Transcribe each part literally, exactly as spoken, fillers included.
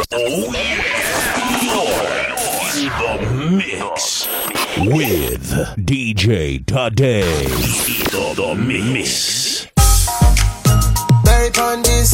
Oh, you're in the mix with D J Tade. The, the mix. Very on this.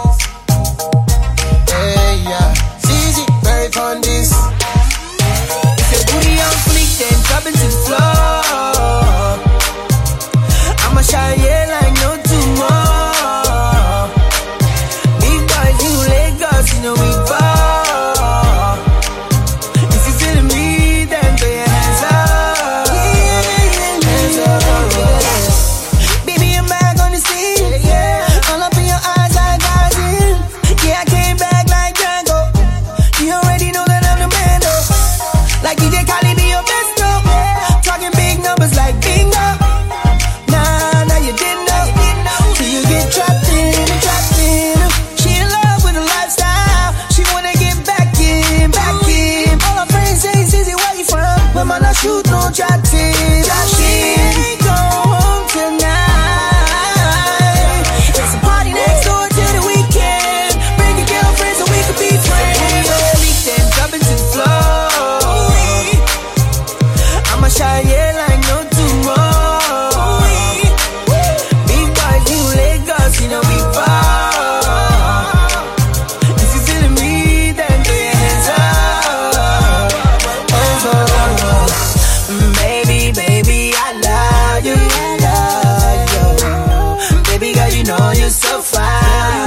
Hey, yeah. Easy, very on this. If your booty on fleek, then drop it to the floor. I'ma shine, yeah, like no tomorrow. Big boys, you Lagos, you know we ball. If you feeling me, then throw your hands up. Hands up. Baby, I'm back on the scene. Yeah. All up in your eyes like Godzilla. Yeah, I came back like Django. You already know that I'm the man, though. Like D J Khaled, be your best, though. Talking big numbers like bingo. Nah, now you didn't know. So you get trapped in, trapped in. She in love with the lifestyle. She wanna get back in, back in. All her friends say, Zizzy, where you from? But man, I shoot no chatting. She ain't go home tonight. It's a party next door to the weekend. Bring your girlfriend so we could be friends. Weekend, drop it to the floor. I'ma shine, yeah, like no tomorrow. Big boys, you Lagos, you know we ball. If you feeling me, then throw your hands up. Hands up. Baby, baby, I love you, I love you. Baby girl, you know you're so fine.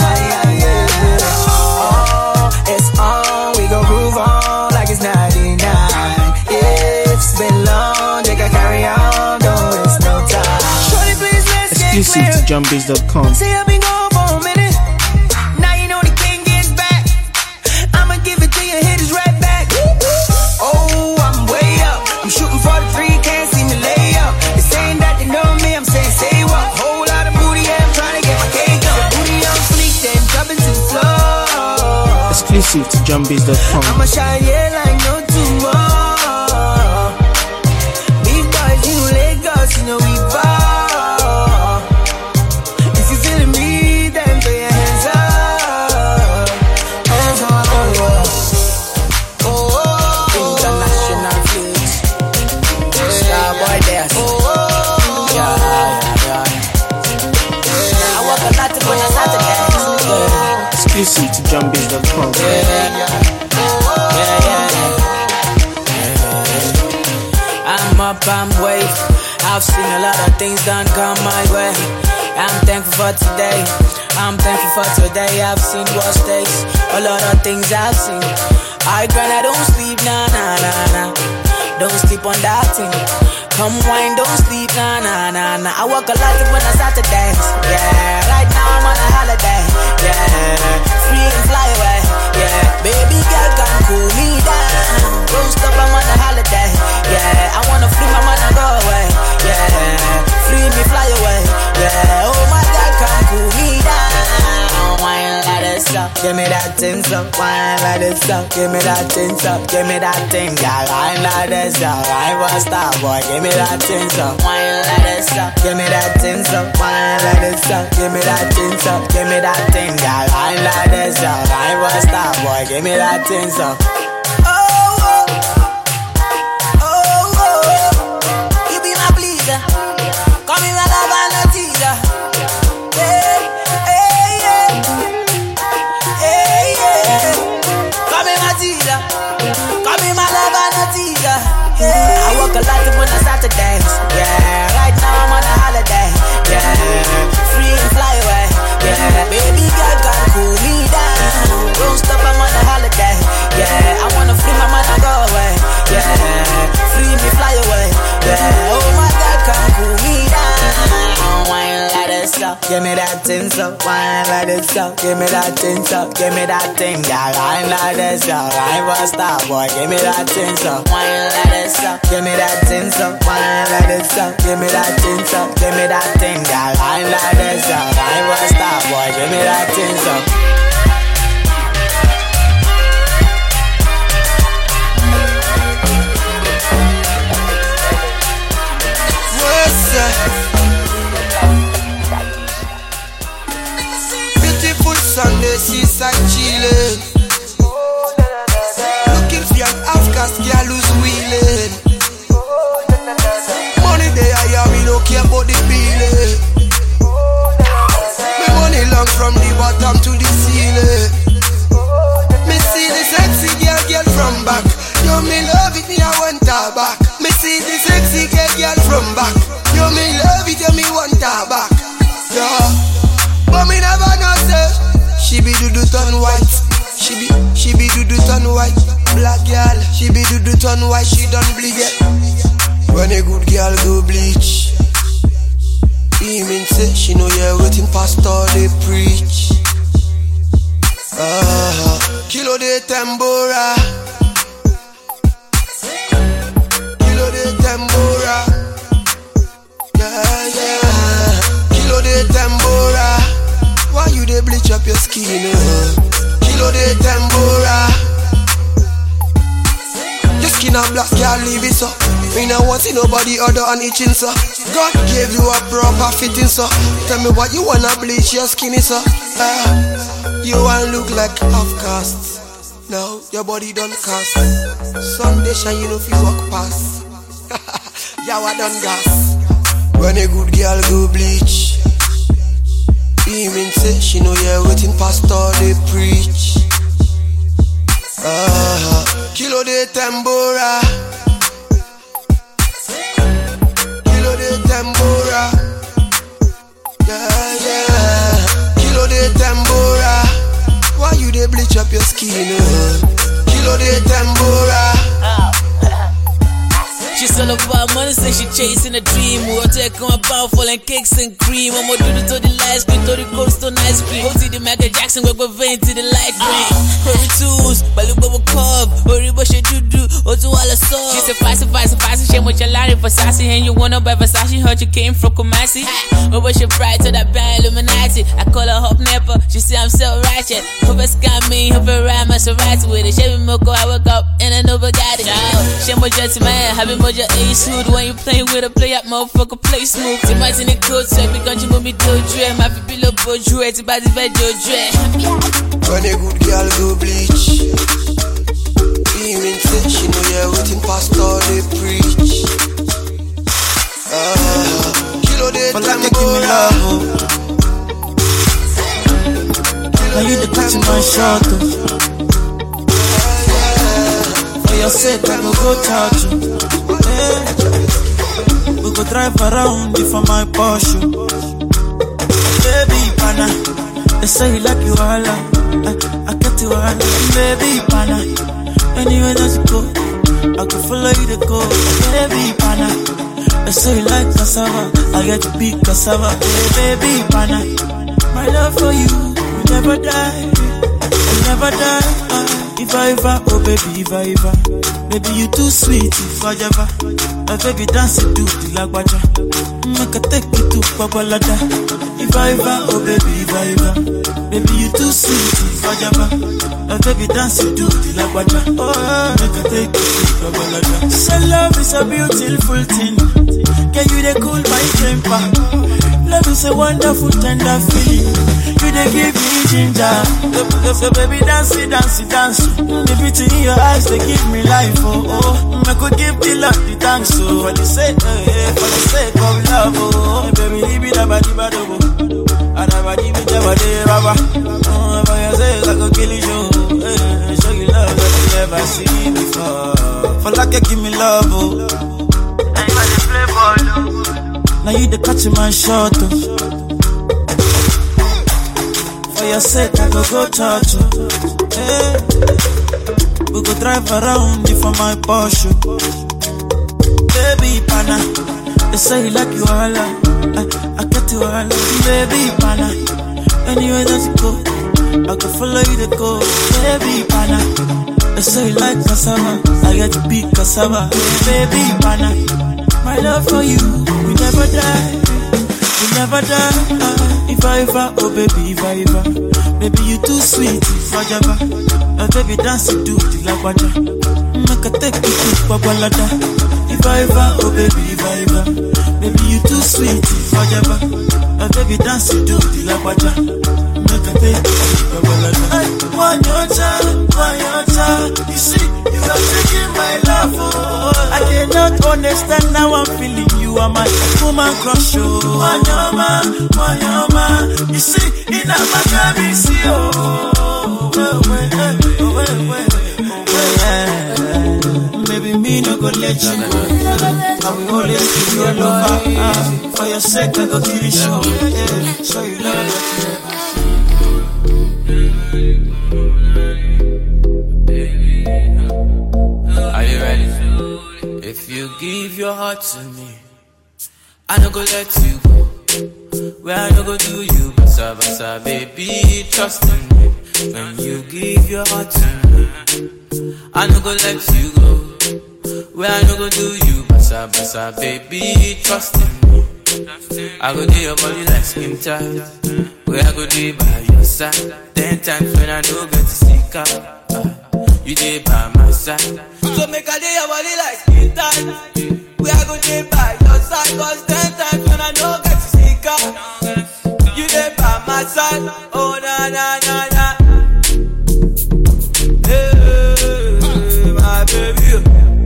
Oh, it's on, we gon' groove on like it's ninety-nine. It's been long, they can carry on, don't waste no time. Shorty, please, let's get Exclusive clear. to jumbase dot com. Say I've been gone for a minute. Now you know the king gets back. I'ma give it to you, hit his right back. Oh, I'm way up. I'm shooting for the three, can't see me lay up. They're saying that they know me, I'm saying say what? Whole lot of booty, yeah, I'm trying to get my cake up. Booty on fleek, then jumping to the floor. Exclusive to jumbase dot com. I'ma shine, yeah, like no tomorrow. Big boys, you Lagos, you know we ball. If you feeling me, then throw your hands up. Hands up. Oh, oh, oh. International flex. Starboy there. Yeah, yeah, yeah. I work a lot on a Saturday. Exclusive to jumbase dot com. Yeah, yeah, yeah. I'm up, I'm wave. I've seen a lot of things done come my way. I'm thankful for today. I'm thankful for today. I've seen worse days. A lot of things I've seen. I grind, I don't sleep, nah, nah, nah, nah. Don't sleep on that thing. Come wine, don't sleep, nah, nah, nah, nah. I work a lot when I start to dance. Yeah, right now I'm on a holiday. Yeah, free and fly away. Yeah, baby girl can cool me down. Don't stop, I'm on a holiday. Yeah, I wanna free my man and go away. Yeah, free me, fly away. Yeah, oh my girl can cool me down. Wine like this up, give me that thing up. Wine like this up, give me that thing up. Give me that thing, girl. Wine like this up. I was star boy, give me that thing up. Wine like this up, give me that thing up. Wine like this up, give me that thing up. Give me that thing, girl. Wine like this up. I was star boy, give me that thing up. Oh, oh, oh, oh, you be my pleaser. Call me my love and a teaser. Hey, hey, yeah. Hey, yeah. Call me my teaser. Call me my love and a teaser. Yeah. I work a lot when I start to dance. Yeah, right now I'm on a holiday. Yeah, free and fly away. Yeah, baby girl can cool me down. Don't stop, I'm on a holiday. Yeah, I wanna free my mind and go away. Yeah, free me, fly away. Yeah, oh my God, can cool me down. Wine like this up, give me that thing up. Wine like this up, give me that thing up. Give me that thing, girl. Wine like this up. I was star boy, give me that thing up. Wine like this up, give me that thing up. Wine like this up, give me that thing up. Give me that thing, girl. Wine like this up. I was star boy, give me that thing up. Beautiful Sunday, seaside chilling. white. She be, she be do do turn white. Black girl, she be do do turn white. She done bleed it. When a good girl go bleach, he mean say she know yeah waiting pastor they preach. Ah, kilo de tambora, kilo de tambora, yeah yeah. Kilo de tambora, why you dey bleach up your skin? Uh? Kilo de tambora, your skin a black, can't leave it so. Me no want see nobody other on itching so. God gave you a proper fitting so. Tell me what you wanna bleach your skin is so. Uh, you wanna look like half cast. Now your body done cast. Sunday shine you know if you walk past. Yawa done gas. When a good girl go bleach, he mean say she know yeah waiting pastor they preach. Ah, uh, kilo de tambora, kilo de tambora, yeah yeah. Kilo de tambora, why you dey bleach up your skin? Uh? Kilo de tambora. She's all about money, say she chasing a dream. We'll take on a powerful and cakes and cream. I'm gonna do the to the light screen, to the ghost on ice cream. Go to the Michael Jackson, we're vein to the light green. Hurry tools, but look what we carve. Hurry what she do do, or to all the sauce. She said, Fassy, Fassy, Fassy, shame with your line for sassy. And you wanna buy Versace, heard you came from Kumasi. Oh, but she bright to that band Illuminati. I call her Hop Nipper, she say I'm so ratchet. Hope it's got me, hope it rhyme, I'm so ratchet with it. Chevy Moko, I wake up and I know got it. Shame with your man, having more your ace hood. When you play with a play up, motherfucker, play smooth. See my in the code, so we gon' you move me to a dream. My people look for you, it's about this bad your dream. When a good girl go bleach, he mean say she know yeah waiting pastor they preach. Ah, kilo de tambora. Now you the catching my shot, oh. For your sake, I go go charge you. Hey. We go drive around you for my Porsche. Baby, pana, they say you like you all. I, I get you all. Baby, pana, anywhere that you go, I can follow you to go. Baby, pana, they say you like cassava, I get to big cassava. Hey, baby, pana, my love for you will never die, will never die. Uh, if I ever, oh baby, if I ever, baby you too sweet, if I ever, my baby dance it to the lagwaja, make a take it to Babalada. If I ever, oh baby, if I ever, baby you too sweet, if I ever, my baby dance it to the lagwaja, oh make a take it to Babalada. So love is a beautiful thing, can you they cool my temper? Love is a wonderful tender feeling. You they give me ginger. So baby dance it, dance it, dance. The beauty in your eyes they give me life. Oh oh, I could give the love the thanks. So for the sake, eh, for the sake of love. Oh baby, leave it about the bad oh. And about the bad oh, baba. Oh, for your sake I could kill you. Eh, show you love that you never seen before. For like you give me love. Oh, and you are the play ball. Oh. Now you the catch my shot, oh. For your sake, I go go touch you. Hey. We go drive around you for my Porsche. Baby, pana, they say you like you all. I, I get you all. Baby, pana, anywhere that you go, I can follow you to go. Baby, pana, they say you like cassava, I get to big cassava. Baby, pana, my love for you will never die, will never die. Uh, if I ever, oh baby, if I ever, baby you too sweet, if I ever, uh, baby dance it to the lagwaja, make a take it to Babalada. If I ever, oh baby, if I ever, baby you too sweet, if I ever, uh, baby dance it to the lagwaja, make a take it to Babalada. One your time, one your time, you see, you are taking my love, oh. I cannot understand now I'm feeling you are my woman crush, oh. Wanyama, wanyama, you see, in a magabi, see, oh. Well, well, well, well, well, well. Baby, me no go let you go. I will always give you a lover. Ah, for your sake, I go kill you, show. Yeah, show you love that you never seen. heart to me, I no go let you go. Where I no go do you, basa basa, baby, trust in me. When you give your heart to me, I no go let you go. Where I no go do you, basa basa, baby, trust in me. I go do your body like skin tight. Where I go do by your side. Ten times when I don't get to seek out, uh, you dey by my side. So make I do your body like skin tight. Where I go do by your side. Cause ten times when I don't get to seek out, you dey by my side. Oh na na na na. Hey, my baby.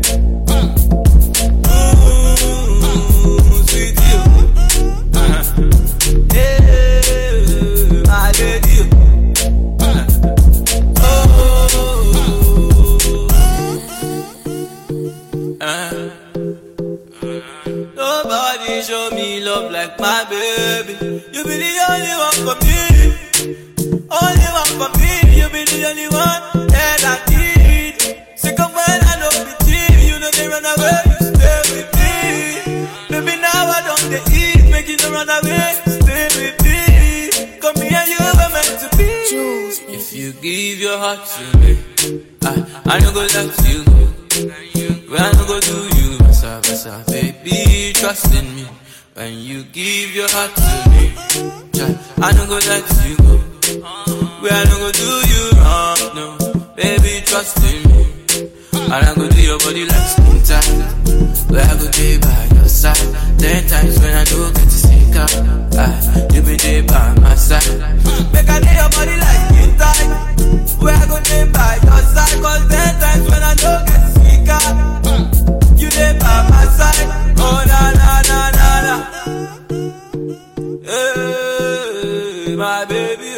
Nobody show me love like my baby. You be the only one for me. Only one for me. You be the only one that I need. Sick of when I know be cheap. You know they run away, you stay with me. Baby now I don't they eat. Make you no run away, stay with me. Come here, you were meant to be. If you give your heart to me, I, I no go let you go. When I no go do you, basa basa, baby, trust in me. When you give your heart to me, I no go let you go. When I no go do you wrong, no, baby, trust in me. And I go do your body like skin tight. Where I go be by your side. Ten times when I don't get to seek out, I, you be there by my side. Make I do your body like skin tight. Where I go be by your side. Cause ten times when I don't get to seek out, you there by my side. Oh na na na na na. Hey, my baby.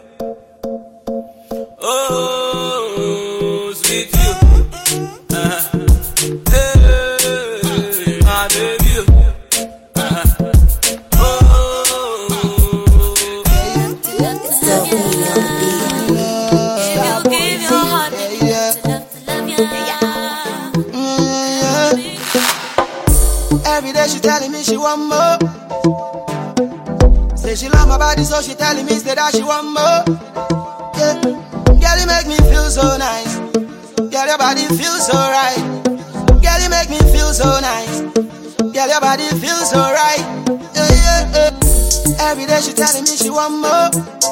Oh, sweet you. Uh-huh. Hey, my baby. Uh-huh. Oh, still be on the beat. You give your heart to love to love you. Every day she telling me she want more. Say she love my body, so she telling me say that she want more. Yeah, girl, you make me feel so nice. Girl, your body feels so right. Girl, you make me feel so nice. Girl, your body feels so right. Yeah, yeah, yeah. Every day she telling me she want more.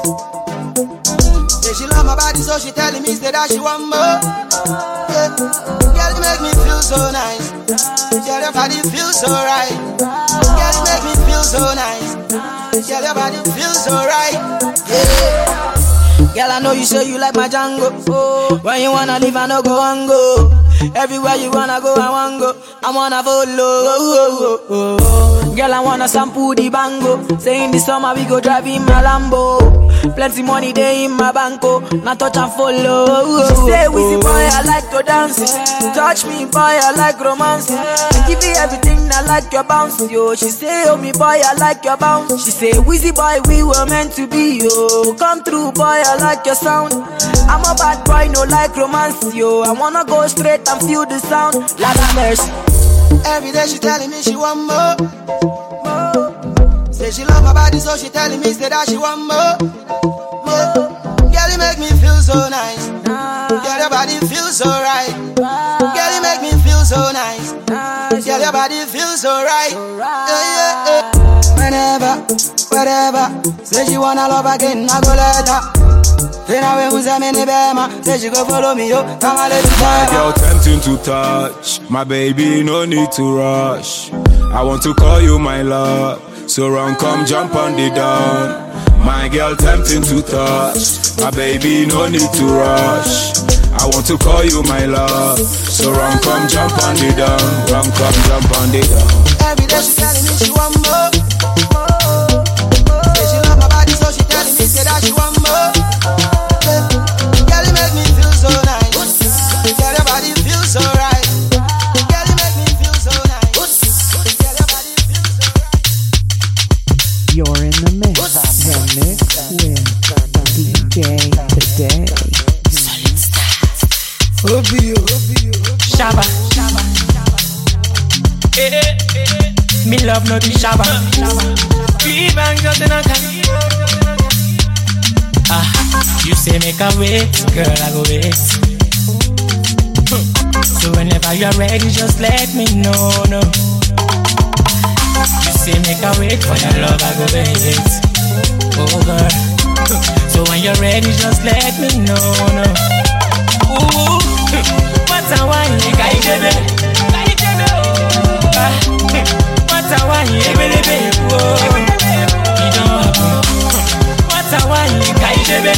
Say she love my body, so she telling me say that she want more. Yeah, girl, you make me feel so nice. Girl, your body feels so right. Girl, you make me feel so nice. Girl, your body feels so right. Yeah. Girl, I know you say you like my Django. Oh, when you wanna leave, I no go and go. Everywhere you wanna go, I wanna go. I wanna follow. Oh, oh, oh. Girl, I wanna sample the bango. Say in the summer we go drive in my Lambo. Plenty money there in my banco. Now touch and follow. Oh, she say, Wizzy boy, I like to dance. Touch me, boy, I like romance. Give you everything, I like your bounce. Yo, she say, oh me boy, I like your bounce. She say, Wizzy boy, we were meant to be. Yo, come through, boy, I like your sound. I'm a bad boy, no like romance. Yo, I wanna go straight and feel the sound. Lord have mercy. Every day she telling me she want more. More. Say she love my body, so she telling me say that she want more. More. Girl, you make me feel so nice. Girl, your body feels so right. Girl, you make me feel so nice. Girl, your body feels so right. Yeah, yeah, yeah. Whenever, wherever, say she wanna love again, I go let her. Then I will use a mini bema. Say she go follow me, yo. Come on, let's go. My girl tempting to touch. My baby, no need to rush. I want to call you my love. So run, come jump on the dawn. My girl tempting to touch. My baby, no need to rush. I want to call you my love. So run, come jump on the dawn. Run, come jump on the dawn. Every day she telling me she want more. Say she love my body, so she telling me say that she want more. Yeah. Girl, you make me feel so nice. Girl, your body feels so right. Girl, you make me feel so nice. Girl, your body feels so right. You're in the mix. The mix with D J Today. Solid stars. Obio, Obio, Shabba, Eh, eh, me love no be shabba. Three bangs just in a can. Ah, you say make a wait, girl, I go wait. So whenever you're ready, just let me know, no. You say make a wait for your love, I go wait. Oh girl, so when you're ready, just let me know, no. Ooh, what a wine, guy, baby. What a wine, baby, baby. You don't happen. What a wine, guy, baby.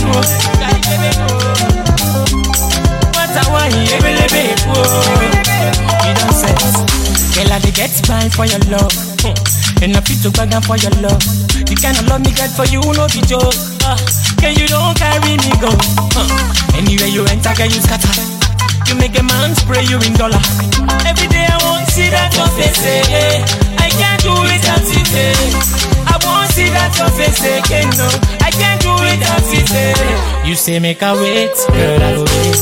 What a wine, baby, baby. You don't sense. Girl, I get mine for your love. And I feel to bag for your love. The kind of love me get for you, no be joke. Uh, girl, you don't carry me go. Uh, anywhere you enter, girl, you scatter. You make a man spray you in dollar. Every day I want to see that your face, eh. I can't do it without it, eh. I want to see that your face, eh. No, I can't do it without it, eh. You say make a wait, girl, I go wait.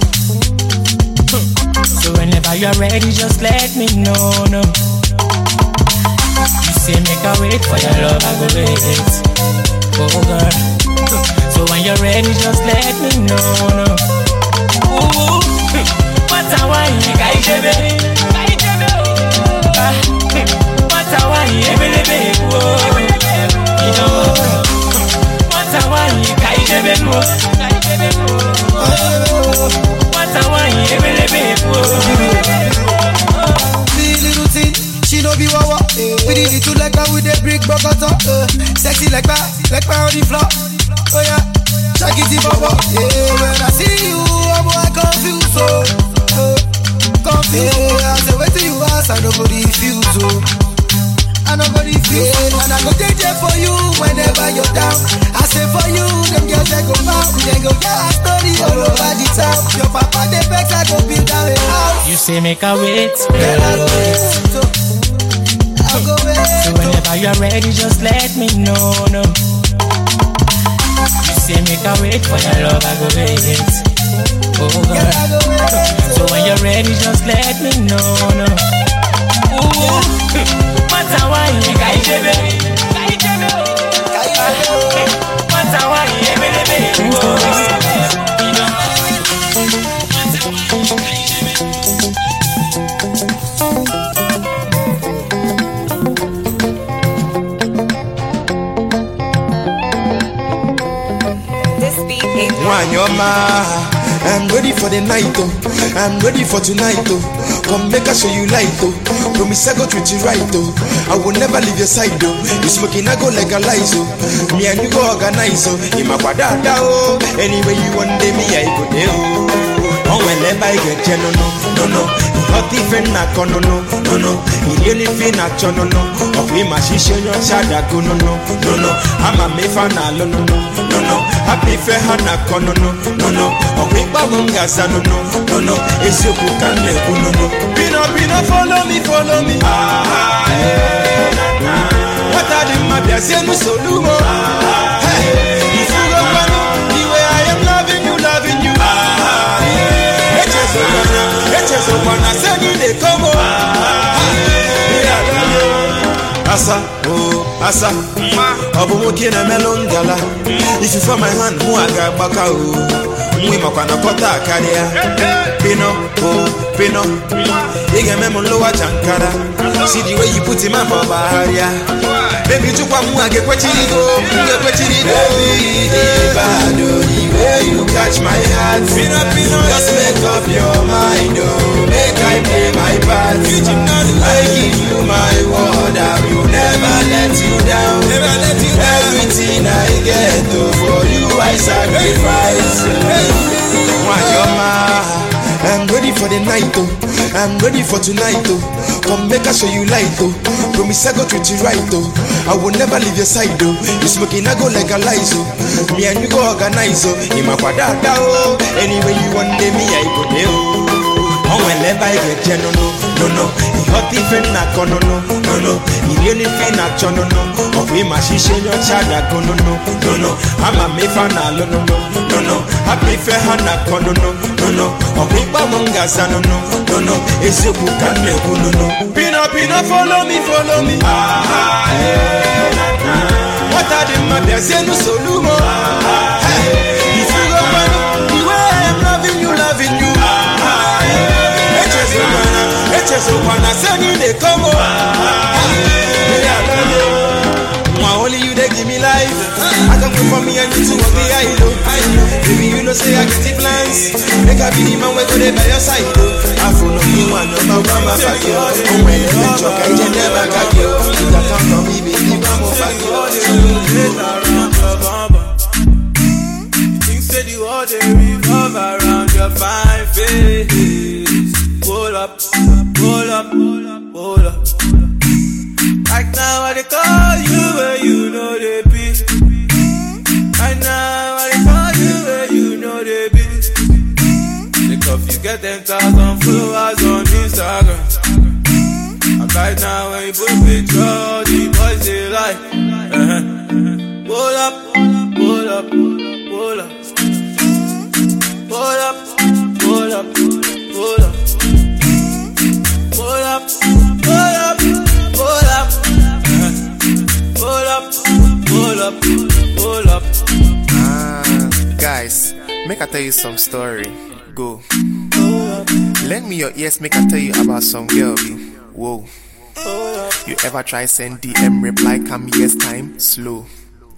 So whenever you're ready, just let me know, no. You say make a wait for your love, I go wait. Oh girl, so when you're ready, just let me know, no. Ooh, what a wine, guy, baby. What a wine, baby, baby. You know, what a wine, guy, baby. What a wine, baby, baby. Feel little thing, she no be wawa. We did it to like her with a brick bokota. Sexy like that, like her on the floor. Oh yeah. Shaggy Baba, yeah, when I see you, I'm more confused, so uh, confused. Yeah, I say, wait till you ask, I don't go refuse, so I don't go refuse, yeah, and I go take there for you whenever you're down. I say for you, them girls they go bound, they go get a story all over the town. Your papa they vex, I go build down a house. You say make a wait, girl, I go wait, so I go wait. So whenever you're ready, just let me know, no. Say make a wait for your love, I go wait. Oh girl, so when you're ready, just let me know, no. Ooh, what a wine, guy, baby. What a wine, baby, baby. Wanyoma, I'm ready for the night, oh. I'm ready for tonight, oh. Come make us show you light, oh. Promise I go treat you right, oh. I will never leave your side, oh. You smoking, I go legalize, oh. Me and you go organize, oh. In my quadada, oh. Anyway you want me, I go there, oh. Oh, whenever I get you, no, no, no, no. Not even na kono, no, no, no. You anything na chono, no. Of him, I see you, shada go, no, no, no, no. I'm a me fan, no, no, no, no, no. Happy fair hana kono, no, no, no. Of him, babunga, no, no, no, no. It's you who can let go, no, no. Pino, pino, follow me, follow me. Ah, hey, na, na. What are the mabias, you so lumo? Hey, if you go, the way I am loving you, loving you. Ah, yeah. Eches okwana seni de komo. Asa, oh, asa. Obu moki na melongala. If you for my hand, mu aga baka oh. Mu makwana kota akaria. Pino, oh, pino. Ige memo lowa chankara. See the way you put him up for baharia. Baby tukwa mu age kwechirigo, mu kwechirigo. Baby, bado the way you catch my heart. Pino, pino. Just make up your mind, oh. Make I play my part. I give you my word, I will never let you down. Never let you down. Everything I get, oh, for you I sacrifice. Wanyoma, I'm ready for the night, oh. I'm ready for tonight, oh. Come make us show you light, oh. Promise I go treat you right, oh. I will never leave your side, oh. You smoking, I go legalize, oh. Me and you go organize, oh. In my quadada, oh. Anyway you want me, I go there, oh. Oh, whenever I get you, no, no, no, no. Hot even na kono, no, no, no no. You really feel not no no. Of me my she your child go no no no no. I'm a me fan no no no no no. I prefer Hana no no no no. Of me bamunga no no no no. It's you who can me no no. Pina pina follow me follow me. Ah hey na na. What are the matters no solumo? Ah hey. If you go find the way I'm loving you loving you. Ah hey. It's just one I said you they come over. Only you they give me life. I come from me and you to be idol. Baby you know say I get the plans. Make a be the man where they by your side. I follow you one number one my fuck you. When you talk I just never got you. You can come from me baby one more fuck you. Things said you all they revolve around your fine face. Pull up, pull up, pull up. Right now I they call you where you know they be. Right now I they call you where you know they be. Because you get ten thousand followers on Instagram. And right now when you put a picture, the boys they like. Uh-huh. Pull up, pull up, pull up. Pull up, pull up, pull up. Pull up, pull up, pull up, pull up, pull up, pull up. Ah, guys, make I tell you some story. Go. Lend me your ears, make I tell you about some girl. Be. Whoa. You ever try send D M reply come years time? Slow.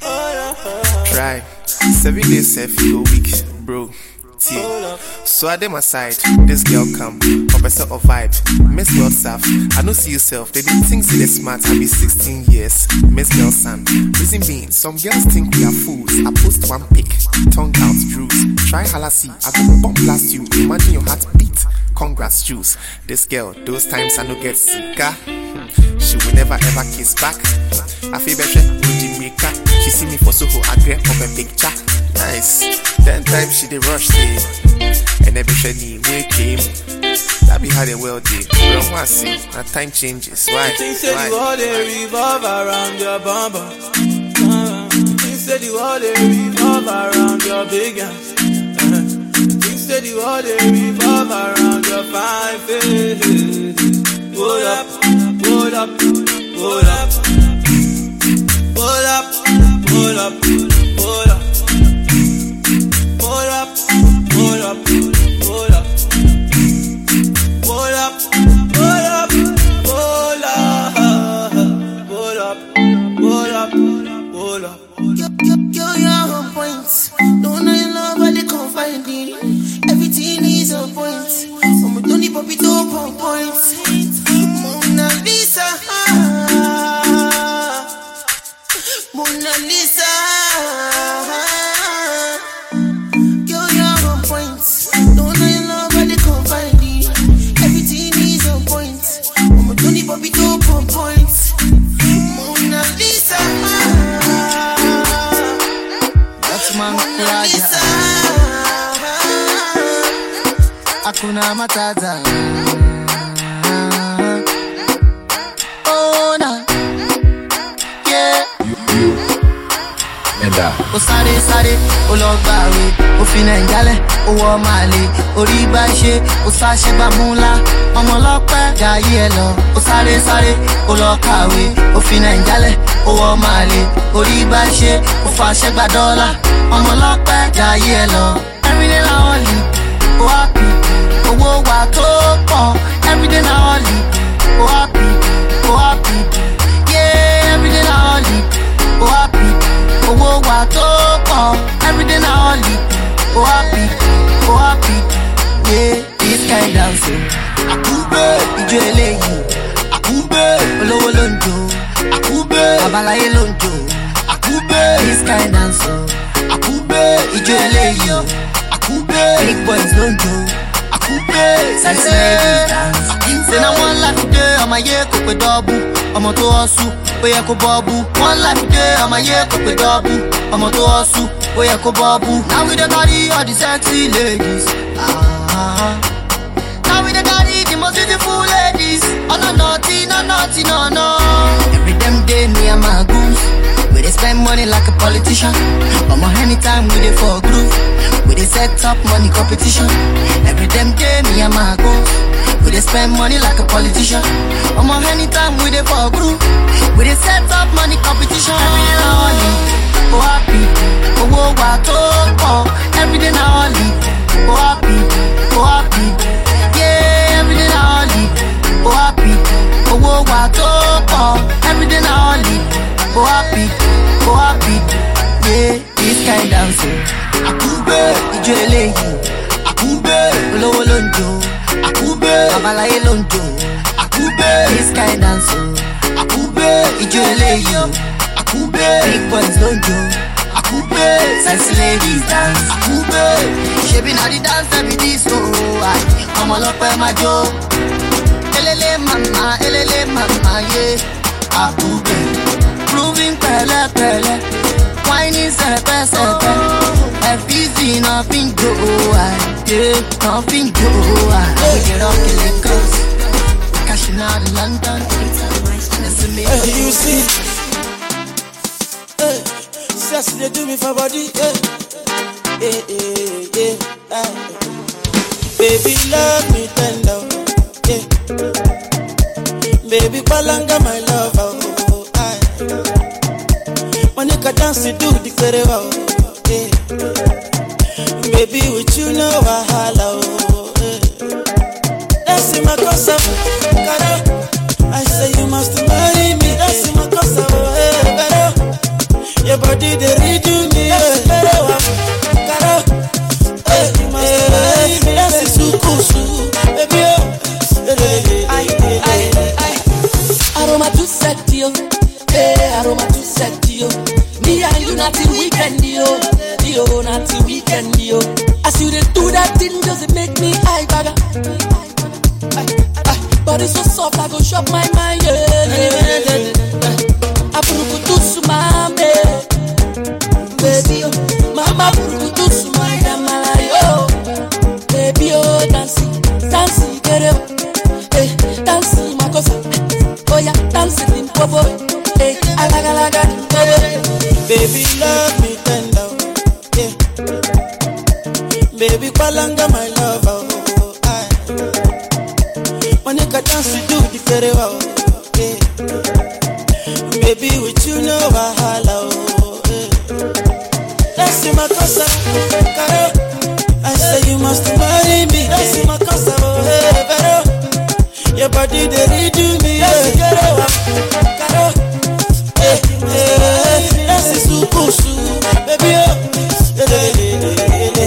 Try. Seven days selfie go week, bro. So I did my side, this girl come, professor of vibe, Miss Girl Saf. I don't see yourself, they didn't think they smart, I be sixteen years, Miss Girl Son. Reason being, some girls think we are fools. I post one pic, tongue out, Drews. Try halassi, I go bomb blast you, imagine your heart beat. Congrats, Juice. This girl, those times I no get sika. She will never ever kiss back. I feel better with Jamaica. She see me for Soho, I grab up a picture. Nice. Ten times she did rush day. And every shiny way came. That be how the world did. From one see, now time changes. Why? Things said Why? you all they revolve around your bumper. Uh, things said you all they revolve around your big ass. Uh, things said you all they revolve around your fine face. Pull up, pull up, pull up. Pull up, pull up, pull up. Pull up, pull up, pull up. Pull up, pull up, pull up. Pull up, pull up, pull up. Yo, you're on point. Don't know your love, but they can't find it. Everything is on point. I'm a Tony Popito on point. Mona Lisa. Mona Lisa. Yo, you're on point. Don't know your love, but they can't find it. Everything is on point. I'm a Tony Popito on point. Mona Lisa. Mona Lisa. Hakuna matata. Oh na, yeah. You, you, and I. O sáré sáré, o lọ gbàwé, o fi Nàìjálẹ̀, o wọ Màlè, orí bá ṣe, o sáṣẹ bá mú ńlá, ọmọ ọlọ́pẹ́ jayé ẹ lọ. O sáré sáré, o lọ kàwé, o fi Nàìjálẹ̀, o wọ Màlè, orí bá ṣe, o fàṣẹ gba dọ́là, ọmọ ọlọ́pẹ́ jayé ẹ lọ. Everyday na only, o happy, owó wa tó pọ̀. Everyday na only, o happy, o happy, yeah. Everyday na only, o happy, owó wa tó pọ̀. Everyday na only, o happy, o happy, yeah. This kind dancing, Akube, ijó eléyìí, Akube, olówó ló ń jó, Akube, babaláyé ló ń jó, Akube. This kind dancing, Akube, ijó eléyìí, Akube, big boys ló ń jó, Akube, sexy lady dance. Say na one life today, ọmọ ayé kò pé dọ́bù, ọmọ tó hustle, ó yẹ kó bọ́bù. One life today, ọmọ ayé kò pé dọ́bù, ọmọ tó hustle, ó yẹ kó bọ́bù. Now we dey carry all the sexy ladies. Ah, now we dey carry the most beautiful ladies. Ọ̀nà naughty, no naughty, no no. Every damn day me and my goons, we dey spend money like a politician. But more anytime we dey for groove, we dey set up money competition. Every damn day me and my goons, we dey spend money like a politician. But more anytime we dey for groove, we dey set up money competition. Every day na only, oh happy, oh oh wa to oh. Every day na only, oh happy, oh happy, yeah. Every day na only, oh happy, oh oh wa to oh. Every day na only, oh happy, oh happy, yeah. This kind dancing, akube, ijo eleyi, akube, olowo lonjo, akube, abalaye lonjo, akube. This kind dancing, akube, ijo eleyi, akube, big boys lonjo, akube, sexy ladies dance, akube. Shebi na the dance every disco, come on up my joe. Elele mama, elele mama, yeah, akube. Proving pele pele, whining sepe sepe. F E Z nothing go, yeah, nothing go. We get off the Lakers, cashing out in London. Hey, you see, hey, just they do me for body, yeah, yeah, yeah, yeah, yeah. Baby, love me tender, yeah. Baby, palanga my love, oh, I. Monica dance to do the kerewa, yeah. Baby, with you no wahala, oh, yeah. That's in my cosa, cara. I say you must marry me. That's in my cosa, oh, yeah, better. Your body they redo me, yeah, better, cara. Hey, you must marry me. That's in sukusu, baby, oh. I, I, I. Aroma to set you, hey, aroma to set you. Me and you not till weekend, yo, yo, not till weekend, yo. As you dey do that thing, does it make me high bagger? Body so soft, I go shop my mind, yeah, yeah. Apurukutu sumame, baby, oh, mama apurukutu sumame, malayo, baby, oh, dancing, dancing, get up. Hey, dancing, my cosa. Oh yeah, dancing in popo. Hey, alaga alaga, baby, love me tender, yeah. Baby, palanga my love, oh, I. Monica dance to do the kerewa, yeah. Baby, with you no wahala, oh, yeah. That's in my cosa, cara. I say you must marry me. That's in my cosa, oh, yeah, better. Your body they redo me, yeah. Caro, eh, eh, that's a sukusu, baby, oh.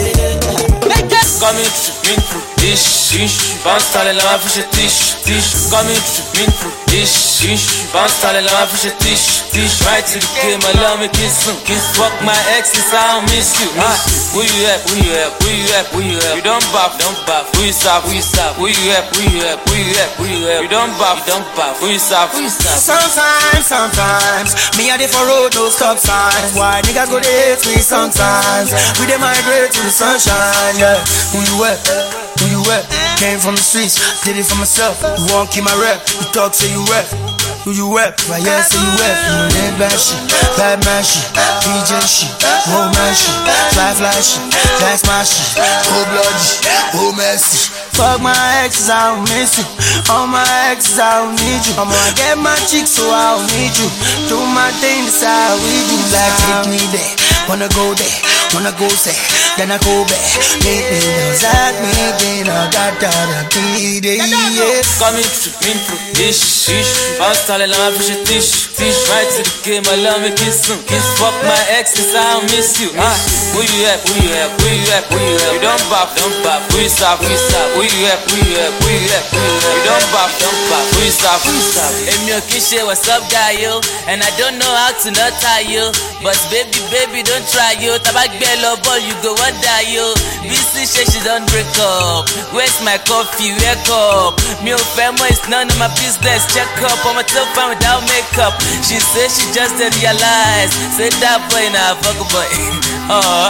Coming to me through this, this. Bounce talent, let my fish a tish, tish. Coming to me through this, this. Bounce talent, let my fish a tish, tish. Right to the game, I love me kiss him, kiss. Fuck my exes, I don't miss you. Ah, who you at? Who you at? Who you at? Who you at? You don't buff, don't buff. Who you stop? Who you stop? Who you at? Who you at? Who you at? Who you at? You don't buff, you don't buff. Who you stop? Who you stop? Sometimes, sometimes, me a dey for road, no stop signs. Why niggas go dey hate me sometimes? We dey migrate to the sunshine, yeah. Who you at? Who you at? Came from the streets, did it for myself. You won't keep my rep, you talk say you rep. Who you rep? Why yes say you rep? You know that bad shit, bad man shit, D J shit, old man shit, fly fly shit, that's my shit, oh bloody, oh messy. Fuck my exes, I don't miss you. All my exes, I don't need you. I'm gonna get my cheeks, so I don't need you. Do my thing, that's how we do. Like take me there, wanna go there, wanna go there, then I go back. Make me know that me again, I got that be there. Coming to me through this, this. Bounce talent, let my fish a tish, tish. Right to the game, I love me kiss him, kiss. Fuck my exes, I don't miss you. Ah, who you at? Who you at? Who you at? Who you at? You don't bop, don't bop. Who you stop? Who you stop? Who you at? Who you at? Who you at? Who you at? You don't bop, don't bop. Who you stop? Who you stop? Hey, me okay, shit, what's up, guy, yo? And I don't know how to not tie you, but baby, baby, don't try you. Tabak bello ball, you go wonder yo. B C shit, she don't break up. Where's my coffee? Wake up. Me old family is none of my business. Check up on my top fan without makeup. She said she just didn't realize. Say that boy, nah, fuck a boy. Oh,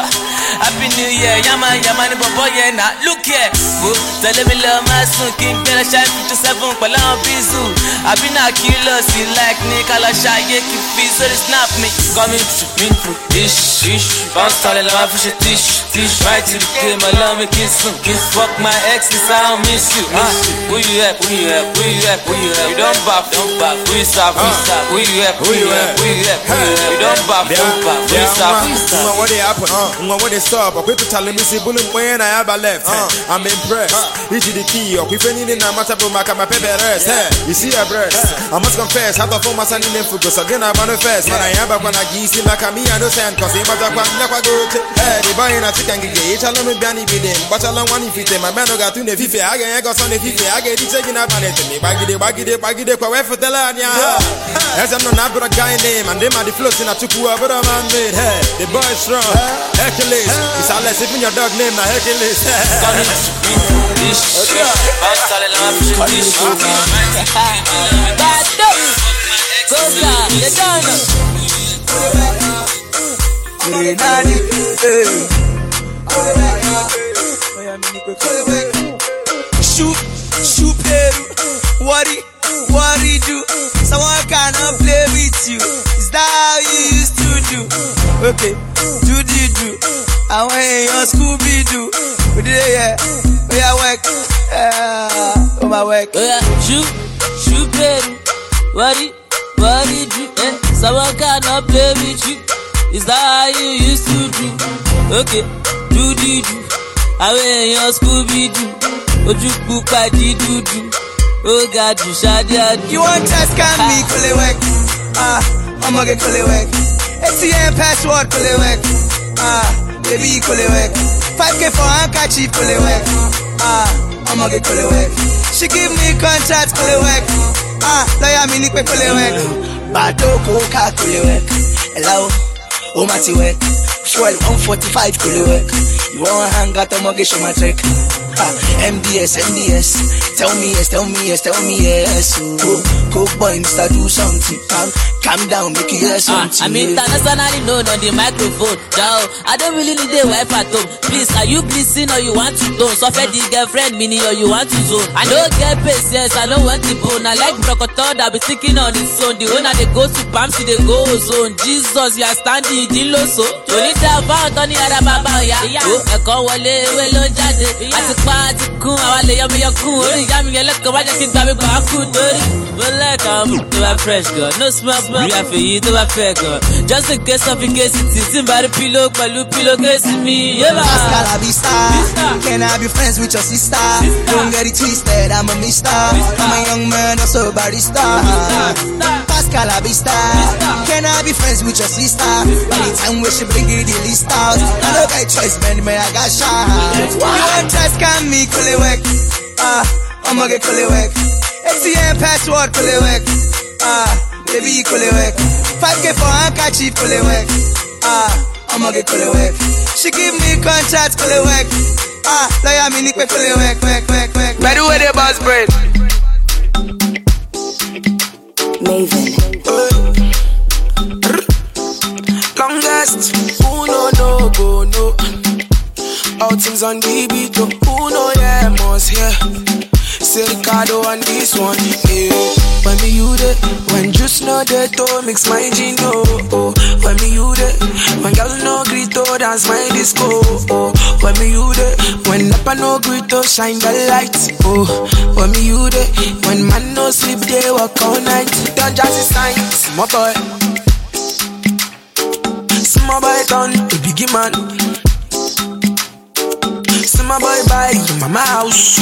Happy New Year, yama yama ni bobo yeah now. Look here, go tell me love my son, king better shine fifty-seven palam bizu. I been a killer, see like Nicola Shy, yeah, keep fees, so they snap me. Coming to me for ish, ish. Bounce all in my fish, tish, tish. Right to the game, my love me kiss him. Kiss fuck my exes, I don't miss you. Uh, who you at, who you at, who you at, who you at? You don't bop, don't bop, who you stop, who you stop? Who you at, who you at, who you at, who you at? You don't bop, don't bop, who you stop, who you stop? What they happen, what they stop, I quit to tell me, see, bullet when I have a left. I'm impressed. This is the key, or if any in a matter of my paper rest. You see a breast. I must confess, how the form my son in them focus again. I manifest, but I am back when I give him like a me, I know sand, cause he was a one never go to the boy in a chicken gate. Each alone with Danny with them, but along one if it, my man got to the Fifi, I got on the Fifi, I get it taking up on it to me. Baggy, baggy, baggy, the power for the land, yeah. As I'm not a guy name, and them are the floats in a chukua, but a man made hey, the boy strong. Hercules, it's all less if your dog name, now Hercules. Shoot, shoot, Peru. What it, what it do? Someone cannot play with you. Is that how you used to do? Okay, do do do. I went your Scooby Doo. We did it, yeah. We are work. Uh, oh my work. Oh yeah, shoot, shoot, Peru. What it, what it do? Eh? Someone cannot play with you. Is that how you used to do? Okay, do do do. I went your Scooby Doo. Ojuku Kaji do do. Oh God, you shadia. You want to scam me, Kulewek? Ah, I'm gonna get Kulewek. A T M password, Kulewek. Ah, baby, Kulewek. five K for handkerchief, Kulewek. Ah, I'm gonna get Kulewek. She give me contract, Kulewek. Ah, lawyer me nipe Kulewek. Badoko ka Kulewek. Hello, oh Mati Wek. Fuel one forty-five, Kulewek. You want hang out, I'm gonna get my trick. M D S, M D S. Tell me yes, tell me yes, tell me yes. Oh, go boy, Mister do something. Um, calm down, make you hear something. Uh, I'm internationally known on the microphone. Now, I don't really need a wife at home. Please, are you pleasing or you want to tone? So for the girlfriend, mini or you want to zone. I don't get patience, I don't want the bone. I like brocotor that be sticking on its own. The owner they go to Pam, see they go zone. Jesus, you are standing in the so. You need to have out on the other baba, yeah. Oh, I can't wale, well, jade. I took part to cool, I lay on me a cool. Yami, you look away, I can grab it back. But like I'm to a fresh girl, no smell, smell. You have to eat to a fair girl. Just in case of in case it's in by the pillow, Palu pillow, case me. Yeah, Pascal, I be star. Can I be friends with your sister? Don't get it twisted, I'm a mister. I'm a young man, also barista. Pascal, I be star. Can I be friends with your sister? Anytime we should bring it the list out. I don't got choice, man, man, I got shot. You want to scam me, Kulewek? Ah, I'm gonna get Kulewek. A T M password, Kulewek. Ah, baby, Kulewek. five K for handkerchief, Kulewek. Ah, I'm gonna get Kulewek. She give me contract, Kulewek. Ah, lawyer me nipe Kulewek, wek, wek, wek. By the way, the boss bread. Maven. Longest, who no no go no. All things on the beat, oh, who know yeah must hear. Say Ricardo on this one, yeah. When me you there, when just know the to mix my gin, oh, oh. When me you there, when girl no greet to dance my disco, oh. When me you there, when Napa no greet to shine the light, oh. When me you there, when man no sleep they work all night. Don't just is night, small boy. Small boy done, a biggie man. Small boy buy mama house.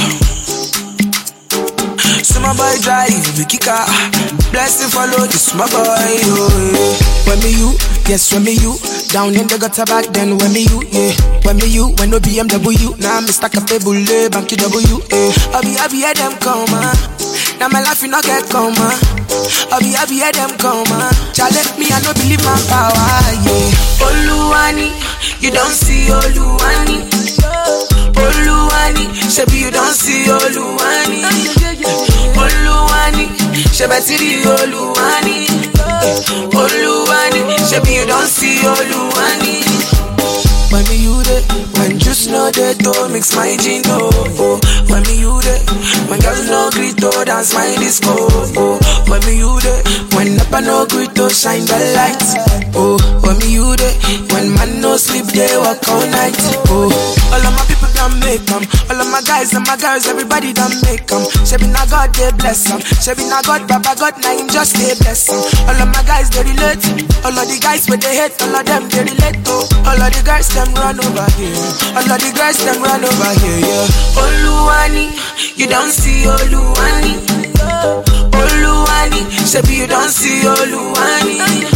Small boy drive Vicky car. Blessing follow this my boy. Oh. When me you, yes when me you. Down in the gutter back then when me you, yeah. When me you, when no B M W. Now me stack a Bulle, Banky W, yeah. I be happy at them come, man. Now my life you not get come, man. I be happy at them come, man. Challenge me, I no believe my power, yeah. Oluwani, you don't see Oluwani. Oluwani, shebi you don't see Oluwani. Oluwani, shebetiri Oluwani. Oluwani, shebi you don't see Oluwani. When me you there, when juice no dey to mix my gin, oh, oh. When me you dey, when girls no gree to dance my disco, oh. When me you dey, when never no gree to shine the light, oh. When me you dey, when man no sleep they work all night, oh. All of my people done make them, all of my guys and my girls, everybody done make them. Shebi na God they bless them, shebi na God, Baba God, na him just they bless them. All of my guys they relate, all of the guys with they hate, all of them they relate to. All of the girls them run over here, all of the girls them run over here, yeah. Oluwani, you don't see Oluwani, Oluwani, shebi you don't see Oluwani,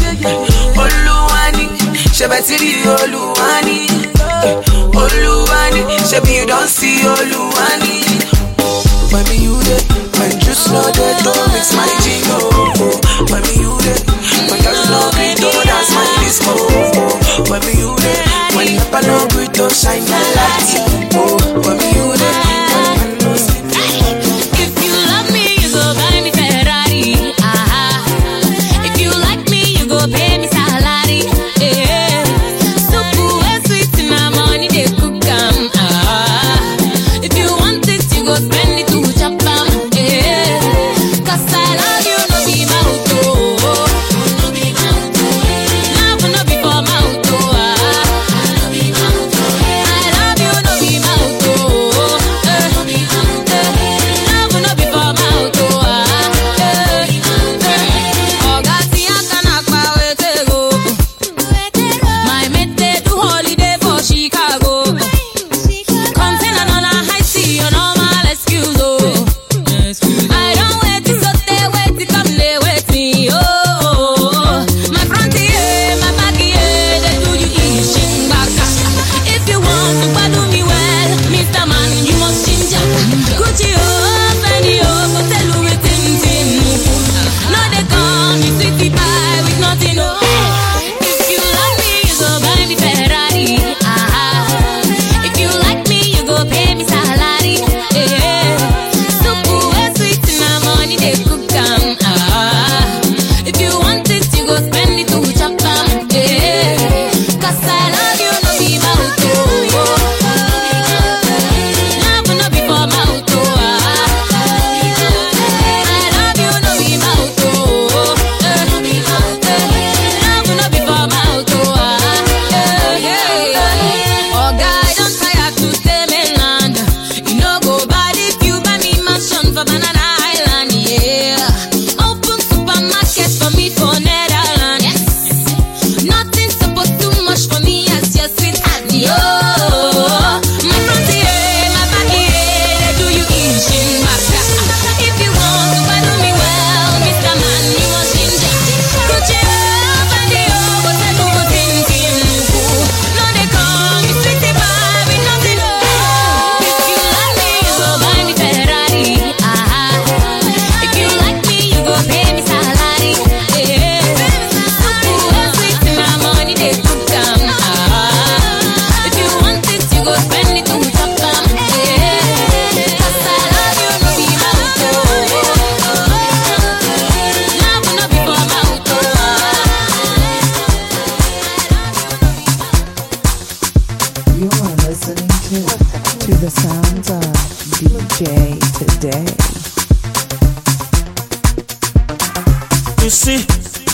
Oluwani, shebi tiri Oluwani, Oluwani, shebi you don't see Oluwani. When me you dey, when juice no dey, don't mix my gin, oh. When me you dey, when girls no gree to dance my disco, oh. When me you dey, when never no gree to shine my light, oh. When me you dey, when man no sleep. If you love me, you go buy me Ferrari, ah. If you like me, you go pay me salary, yeah. Soup wey sweet in the money they cook am, ah. If you want it, you go spend it to chop am, yeah. 'Cause I love you, no be mouth, oh. No be mouth, oh. Love no be for mouth, oh, ah. No be mouth, oh. I love you, no be mouth, oh. Eh. No be mouth, oh. Love no be for mouth, oh, ah. Eh. Eh. Oga si akana pa wete go. My mate dey do holiday for Chicago. Container on a high sea, your normal excuse, oh. I don't wait to so they wait to come, they wait me, oh. My front here, my back here, they do you easy back. If you want to follow me well, Mister Man, you must ginger. Gucci up, Fendi up, but tell you with Tintin. No, they call me sweetie pie with nothing, oh. If you love me, you go buy me Ferrari, ah. If you like me, you go pay me salary, yeah. Soup wey sweet in the money they cook am, ah. If you want it, you go spend it to chop am, yeah. 'Cause I love you, no be mouth, oh. Love no be for mouth, oh, ah. I love you, no be mouth, oh. Eh. Love no be for mouth, oh, ah. Eh, yeah. Oh, God, don't tire to stay mainland. You know go bad if you buy me mansion for Banana Island, yeah. Open supermarket for me for Netherlands. Yes. Nothing supposed too much for me as your sweet auntie, oh. My front here, my back here, they do you easy back. If you want to follow me well, Mister Man, you must ginger. Gucci up, Fendi up, but tell you what Tintin. No, they call me sweetie pie with nothing, oh. If you like me, you go buy me Ferrari, ah. If you like me, you go pay me salary, yeah. Soup wey sweet in the money they cook am, ah. If you want it, you go spend it to chop am, yeah. 'Cause I love you, no be mouth, oh. Love no be for mouth, oh, You are listening to to the sounds of D J Today. You see,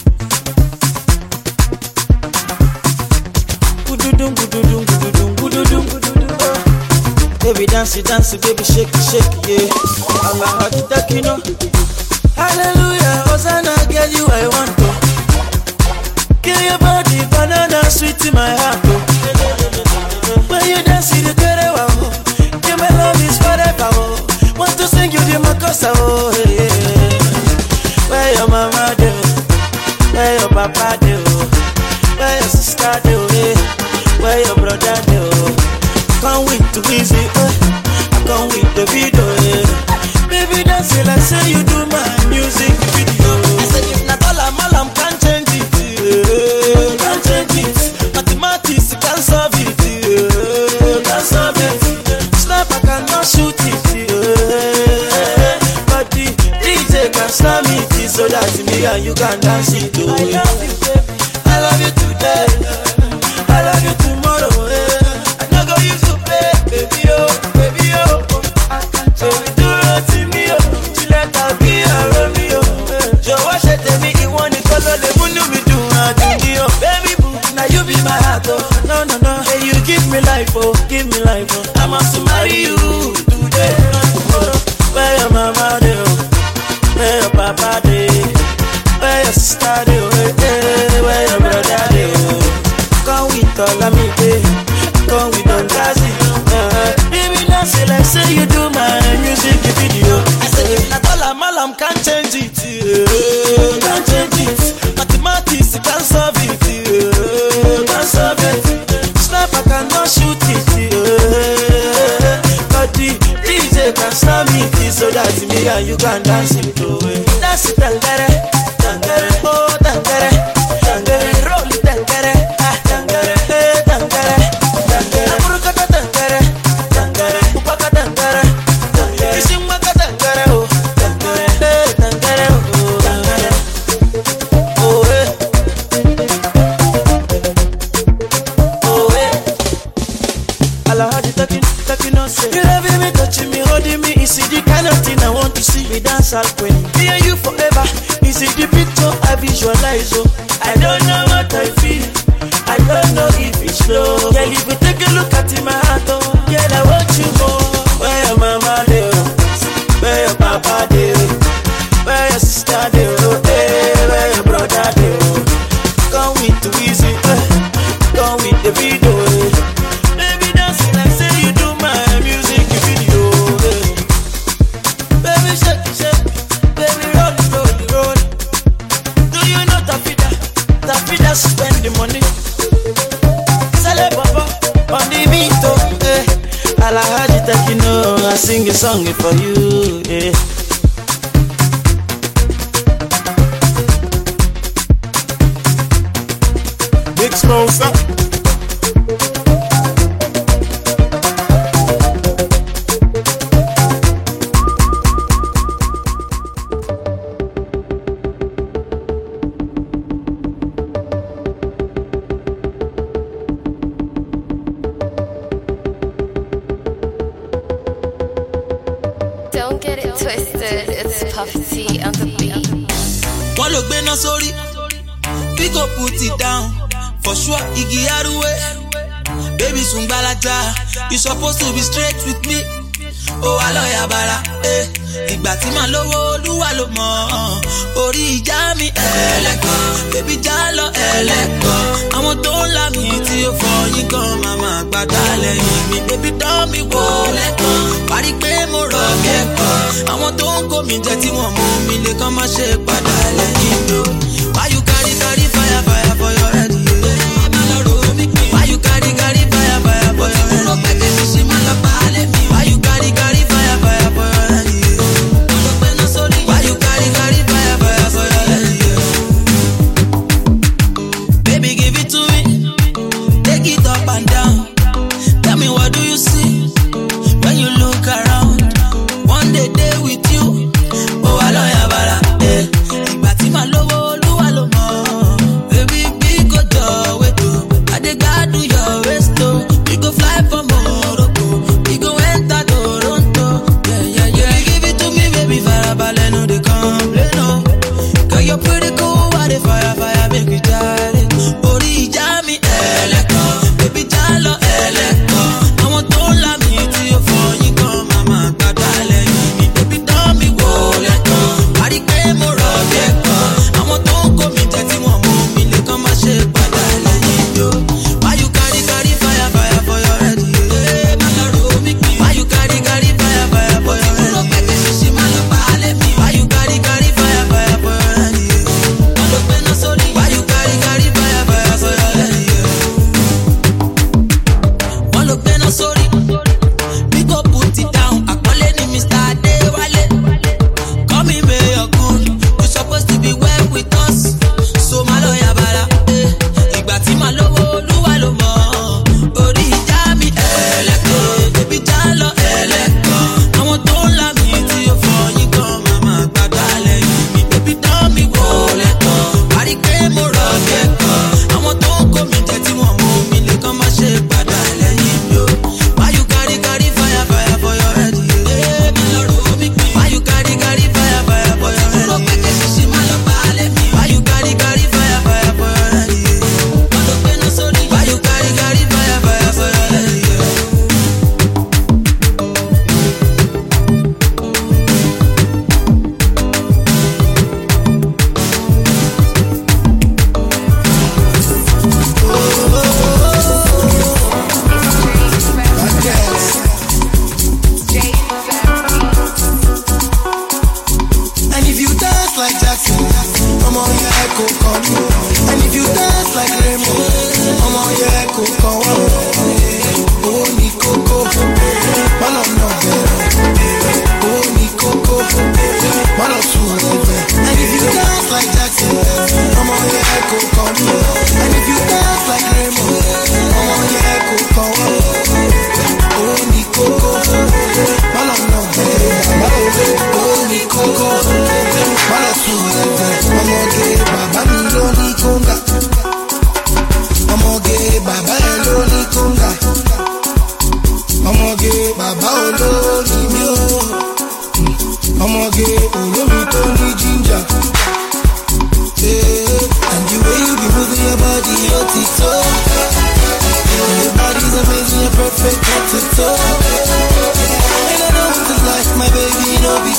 Gududum, gududum, gududum, gududum, gududum. Baby dance, dance, baby shake, shake, yeah. Allah hadi you know. Hallelujah, Hosanna, get you I want to. Kill your body, banana sweet in my heart, oh. When you dance, you get it, wow. Your melody is forever, oh. Want to sing you the makosa, oh, yeah. Where your mama do, where your papa do, where your sister do, yeah. Where your brother do. Can't wait to easy, uh. I can't wait the video, yeah. Baby dance it like say you do my music video. I said if not all I'm all I'm can't change it, yeah. Can't change it. Mathematics can't solve it, yeah. Can't solve it. Snap I cannot shoot it, yeah. But the D J can slam it, so that me and you can dance it, oh. I love you, baby. I love you today. I love you tomorrow, eh. I no go give me life. Oh. I must marry you today, not tomorrow. Where your mama dey? Where your papa dey? Where your sister dey? Where your brother dey? Come with all of me, dey. Come with all gazi. Baby, now say like say you do my music video. I say not all I'm all I'm can't change it. Yeah. Can't change it. Mathematics can't solve it. Yeah. Can't solve it. Sniper cannot shoot it. Yeah. But the D J can stop me so that me and you can dance it away. Dance it, tangere, tangere, oh tangere, tangere, roll it, tangere, ah tangere, hey tangere, tangere, amuruka tangere, tangere, upaka tangere, tangere, ishimaka tangere, oh tangere, hey tangere, oh tangere, oh hey, oh hey. Alahadi talking, talking on say, you loving me, touching me, holding me. Is it the kind of thing I want to see? We dance all when me and you forever. Is it the picture I visualize? Oh, I don't know what I feel. I don't know if it's love. Girl, if you take a look at my heart, oh, girl, I want you more. Where your mama dey? Where your papa dey? Where your sister dey? Hey, where your brother dey? Come with the easy, eh? Come with the video. Eh? Baby, dance like say you do my music video. Eh? Baby, shake it, shake it. Baby, roll it, roll it, roll it. Do you know Tafida? Tafida spend the money. Sale Baba on the beat, oh, eh. Alahadi Takino, I sing a song for you, eh. Big Smosa. Don't get it twisted, it's Puffy T on the beat. One look been sorry, we go put it down. For sure, Iggy Aruwe. Baby Sungbalaja, you supposed to be straight with me. Oh, aloya bara, eh. Ìgbà tí màá lówó Olúwa ló mọ̀. Orí ìjà mi ẹlẹ́kọ̀ọ́, baby já lọ ẹlẹ́kọ̀ọ́. Àwọn tó ń là mí tí ó fọ yín gan, màmá gbàgbà lẹ́yìn mi. Baby dán mi wò lẹ́kọ̀ọ́, parí pé mo rọ̀ kẹ́kọ̀ọ́. Àwọn tó ń kó mi jẹ tí wọ́n mú mi lè kàn má ṣe padà lẹ́yìn mi. Why you carry carry fire fire for your head? Why you carry carry fire fire for your head? Why you carry carry fire fire for your head? Why you carry carry fire fire for your head? Baby, give it to me, take it up and down. Tell me, what do you see when you look around? One day, day with you. Oh, aloya bara, eh. Ìgbà tí màá lówó.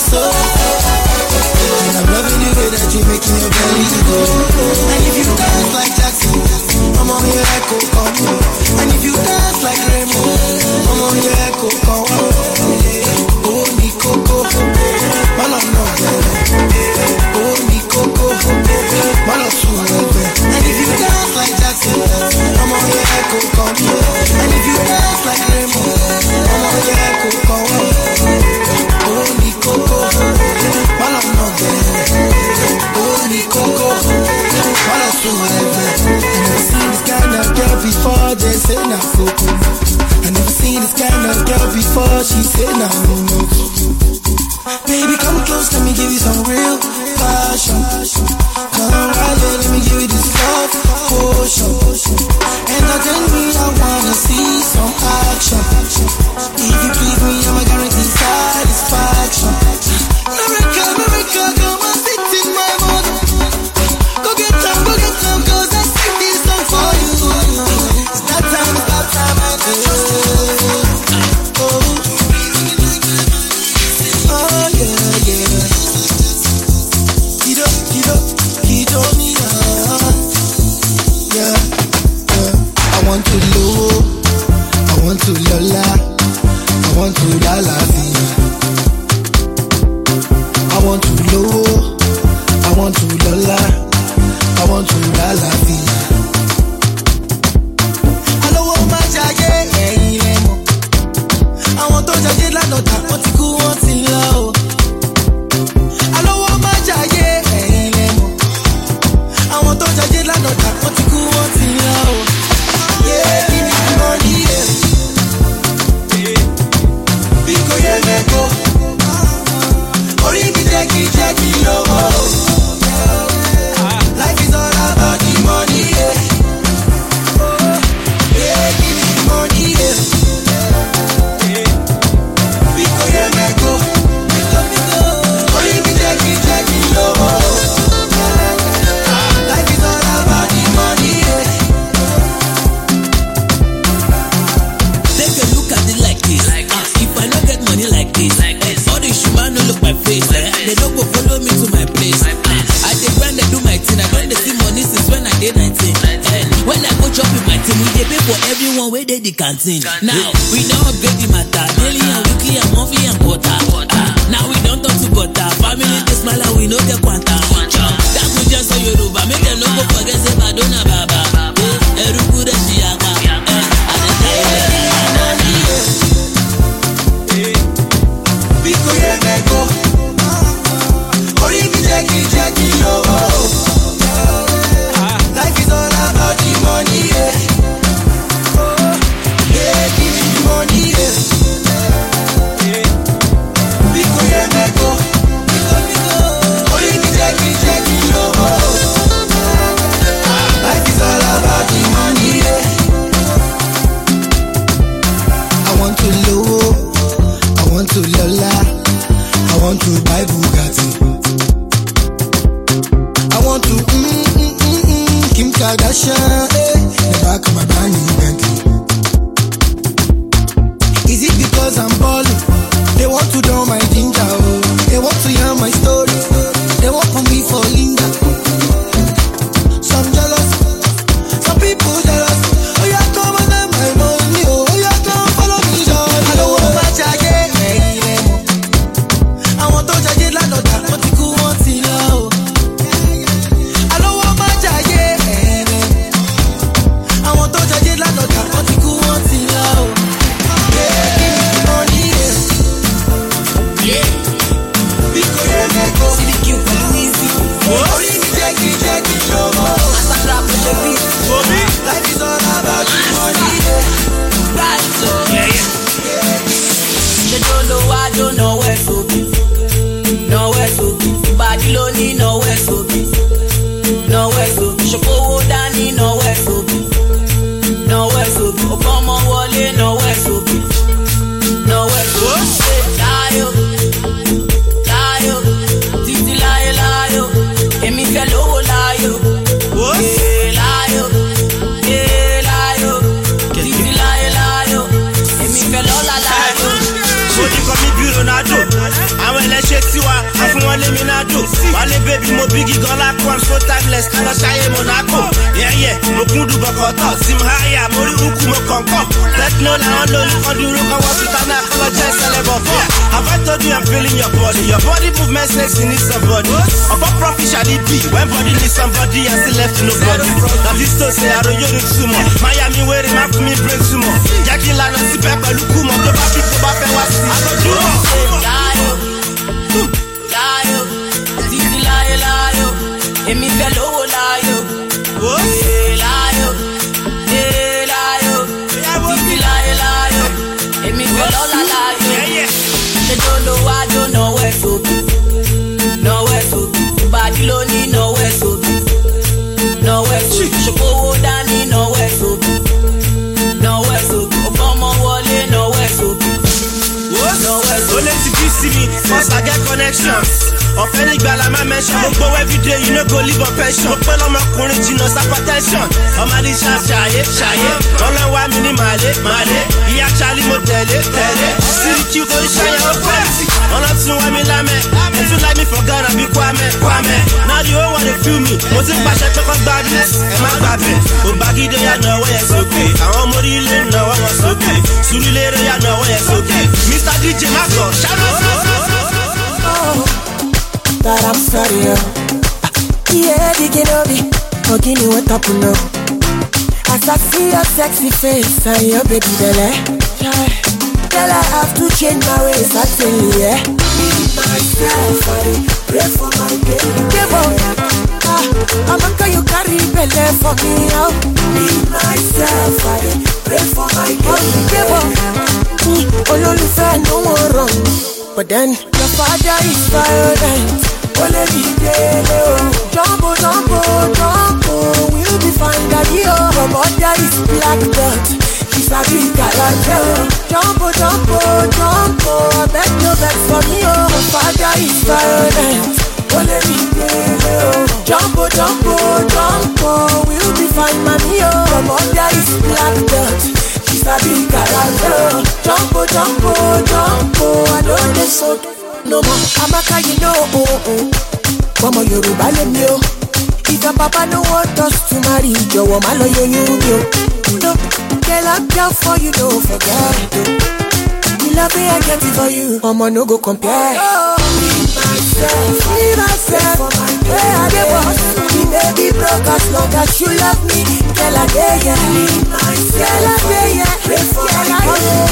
so. And I'm loving the way that you're making your belly go. And if you dance like Jackson, I'm on your echo, come on. And if you dance like Remo, I'm on your echo, come on. Oh, me coco, man, I'm not there. Oh, me coco, man, I'm so there. And if you dance like Jackson, I'm on your echo, come on. And if you dance like Remo, I'm on your echo, come on. Oh, me coco, man, I'm not there. Oh, me coco, man, I'm so there. I never seen this kind of girl before, they say nah coco. I never seen this kind of girl before, she said nah no no. Baby, come close, let me give you some real passion. Come right here, let me give you this love potion. Entertain me, I wanna see some action. If you please me, I'ma guarantee satisfaction. America, America, come and sit in my mouth. Go get some, go get some, cause I sing this song for you. It's that time, it's that time, I do. Oh, oh yeah, yeah. Kido, kido, kido me, ah. Yeah, yeah. I want to low, I want to lola, I want to la la via. I want to low, I want to lola, I want to la la via. I know what my jacket, I want to jacket la nota, want to go, want to low. I know what my jacket, I want to jacket la nota, want to go, want to low. Yeah, give me the money, yeah. Because yeah, me go. Only me take it, take it low. Life is all about the money, yeah. Yeah, give me the money, yeah. Because yeah, me go. Only me take it, take it low. Life is all about the money, yeah. Take a look at it like this. Uh, if I don't get money like this, uh, all the shuma no look my face. Uh, they don't go follow me to my place. Uh, I dey grind, I do my thing. I don't dey see money since when I did nineteen. Uh, when I go chop with my team, we dey pay for everyone where they the canteen. Now we don't upgrade the matter. Daily and weekly and monthly and quarter. Uh, now we don't talk to butter. Family they smile and we no get quanta. That's what just so Yoruba. Make them no go forget say Madonna Baba. Eruku de Shiaka. Because yeah, me go. Only me take it, take it low. Life is all about the money, yeah. Yeah, give me the money, yeah. Because yeah, me go. Only me take it, take it low. Life is all about the money, yeah. I want to low, I want to lola, I want to buy Bugatti. I want to mm, mm, mm, mm, Kim Kardashian, eh, the back of my brand new Bentley. Is it because I'm ballin'? They want to know my ginger, oh. They want to hear my story. They want for me for Linda. Some jealous, some people jealous. Oh yeah, come and let my money, oh yeah, come follow me, John. I don't want my jacket, I want to jacket la nota, want to go, want to low. I don't want my jacket, I want to jacket la nota, want to go, want to low. Yeah, give me the money, yeah. Yeah, because yeah, me go. See the cute, easy. Oh, yẹn ṣe tiwa, a fún wọn lé mi náà dùn. Wálé bébí mo bígì gan lápò, I'm so timeless, ká lọ ṣayé Monaco. Yẹ́yẹ́, mo kún dùn bọ̀kọ̀tọ̀, sim háyà, mo rí ukú mo kọ̀ǹkọ̀. Techno làwọn lórí kan dúró kan wọ́n fi tánà kọ́ lọ jẹ́ sẹ́lẹ̀bọ̀ fún. Have I told you I'm feeling your body? Your body movement says you need somebody. Of a profit shall it be when body needs somebody and still left to nobody. Now this to say I don't you need too much. Miami where it map me bring too much. Jackie Lana si pepper look who much. Don't papi to bape was I go do it. Layo, layo, zizi layo layo. Emi fellow layo, eh layo, eh layo, zizi layo layo. Emi fellow la layo. They don't know I don't know where to be, nowhere to be. Body lonely, nowhere to be, nowhere to be. Shoko Dani, nowhere to be, nowhere to be. Obama Wale, nowhere to be, nowhere to be. Only to see me, once I get connections. Ọ̀fẹ́ nígbà la máa mention. Mo gbowó everyday, you no go live on pension. Mo pẹ́ lọ́mọkùnrin jìnnà hypertension. Ọmọ ní ṣá ṣàyé ṣàyé. Ọlọ́wà mi ní màlé màlé. Ìyá Charlie mo tẹ̀lé tẹ̀lé. Síríkì kò ṣàyẹ̀ ó fẹ́ẹ̀sì. Ọlọ́tún wá mi lámẹ́. Ẹ tún láì mi for Ghana bí Kwame Kwame. Now the whole world dey feel me. Mo ti ń pàṣẹ pé kọ́ gbádùn. Ẹ má gbàgbẹ́. Ògbàgídé yà náwó yẹn sókè. Àwọn ọmọ orílẹ̀ náwó wọn sókè. Sùúrùlérè yà náwó yẹn sókè. Mister D J Mago, ṣáná that I'm sorry, yo. Yeah, digging over, forgive me what up, no. As I see your sexy face and your baby belly, girl, I have to change my ways, I tell you, yeah. Need myself, I pray for my baby. Give up, ah, I'm a girl you carry belly for me, oh. Need myself, I pray for my baby. Give up, oh, no, no one wrong. But then your father is violent. Ole mi dele o, jumbo jumbo jumbo, we'll be fine daddy o. Your mother is black dot, she's a big galante o. Jumbo jumbo jumbo, I beg no vex for me o. Your father is violent. Ole mi dele o, jumbo jumbo jumbo, we'll be fine mommy o. Your mother is black dot. She's a big galante o. Jumbo jumbo jumbo, I don't dey so no more. Amaka, you know, oh oh. Mama Yoruba let me oh. If your papa no want us to marry, your woman lo yo yo yo. No, girl I'm down for you, don't forget it. Oh. You love me, I get it for you. Mama no go compare. Oh, leave myself, leave myself for my way. I get boss. The baby broke as long as you love me. Girl I get ya, leave myself. Girl I get ya, pray for my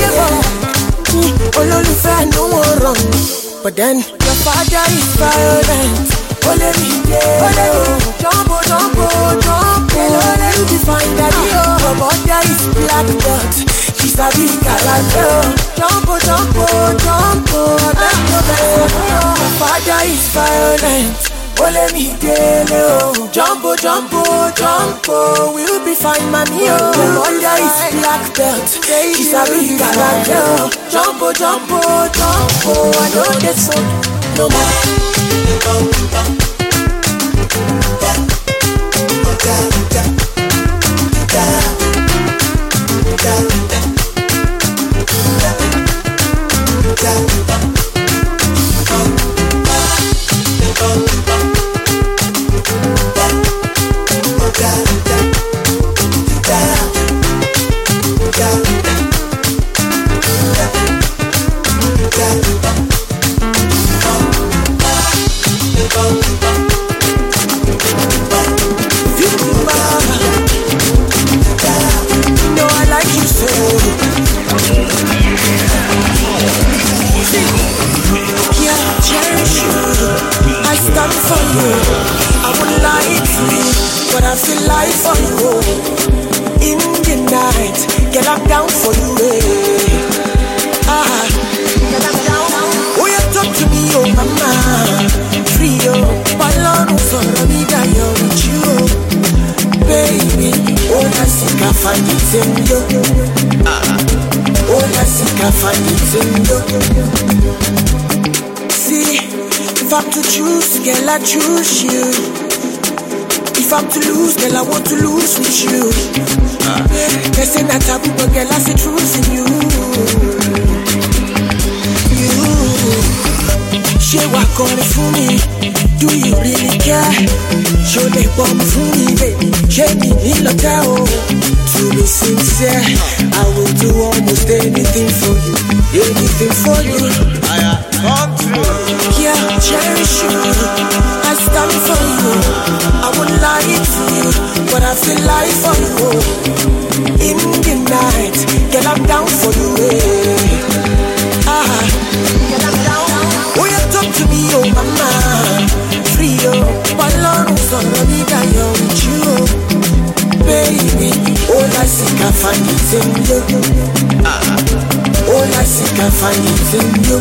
way. Ololufe no one wrong. But then your father is violent. Ole mi de, ole o, jumbo jumbo jumbo. Ole you be fine daddy o. Your mother is black dot, she's a big galante o. Jumbo jumbo jumbo, I beg no vex for me o. Your father is violent. Ole mi de o, jumbo jumbo jumbo. We'll be fine mommy o. Your mother is black dot, she's a big galante o. Jumbo jumbo jumbo, I know this so no more. I choose you. If I'm to lose, girl, I want to lose with you. Uh, they say not taboo, but girl, I see truth in you. You Ṣé wà kọrin fún mi? Do you really care? Ṣó lè pọ̀ mọ́ fún mi, baby? Ṣé mi nílò tẹ́ o? To be sincere, I will do almost anything for you, anything for you. I have come true. Yeah, cherish you. I stand for you. I won't lie to you, but I feel like for you. In the night, girl, I'm down for you. Eh. Ah, girl, I'm down. Oh, you talk to me, oh mama, free oh. Balloon from the nigga, you're with you, baby. All I seek, I find it in you. Ah, all I seek, I find it in you.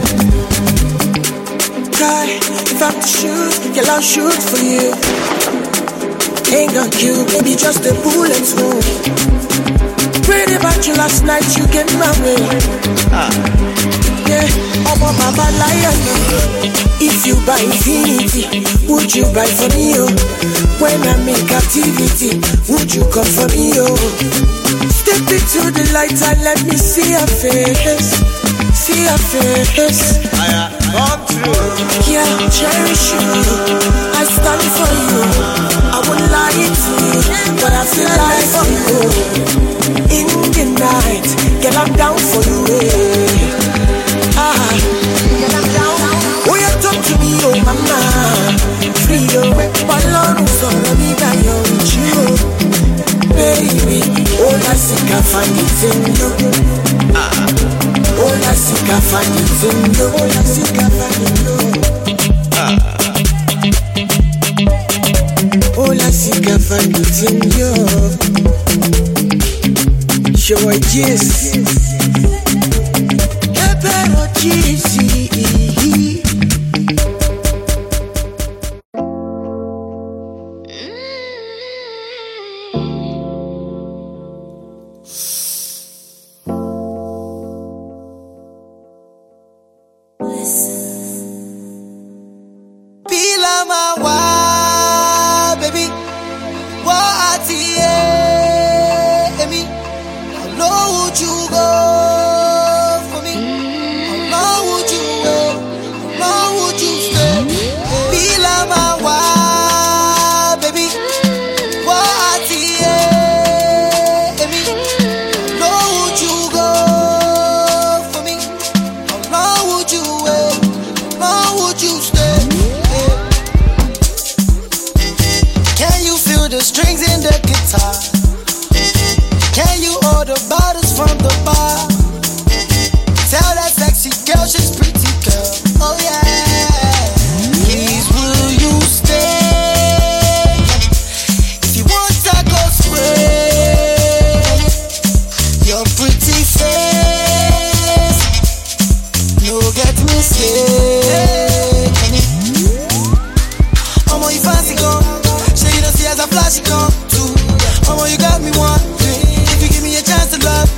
Try, if I'm to shoot, girl, I'll shoot for you. Ain't gonna kill, maybe just a bullet wound. Prayed about you last night, you get my way. Ah. Yeah, I'm a mama lion. If you buy infinity, would you buy for me, oh? When I'm in captivity, would you come for me, oh? Step into the light and let me see your face. See your face. I have come true. Yeah, cherish you. I stand for you. I won't lie to you, but I feel like for you. In the night, girl, I'm down for you. Eh. Ah, girl, I'm down. Oh, you talk to me, oh mama, free oh. Balloon from the nigga, you're with you, baby. All I seek, I find it in you. Ah, all I seek, I find it in you. All I seek, I find it in you. Ah, all I seek, I find it in you. Show I kiss. Pero cheesy. Flashy come too. Mama, you got me one. If you give me a chance to love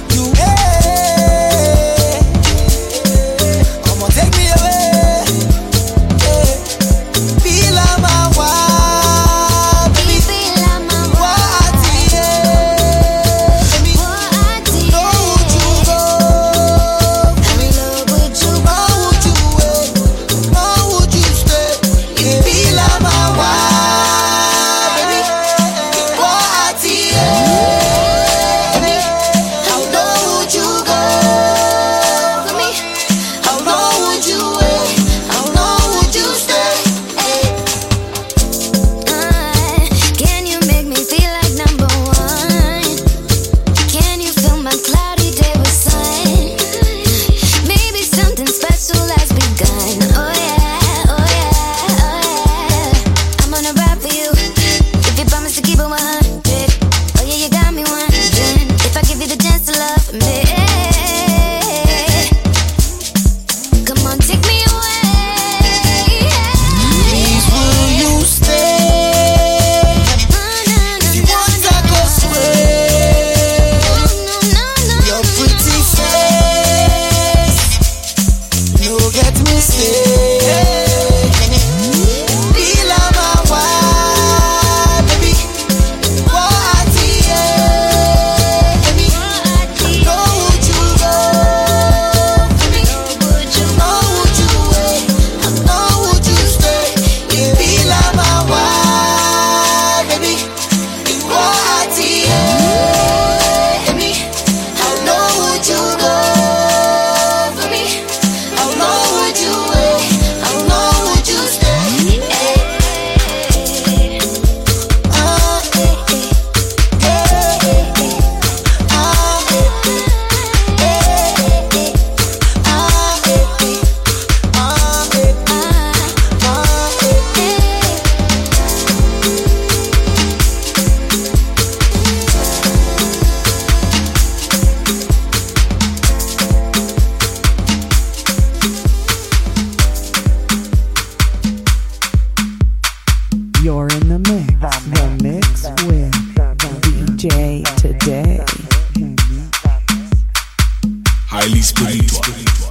You're in the mix. The mix with D J Today. Highly spiritual.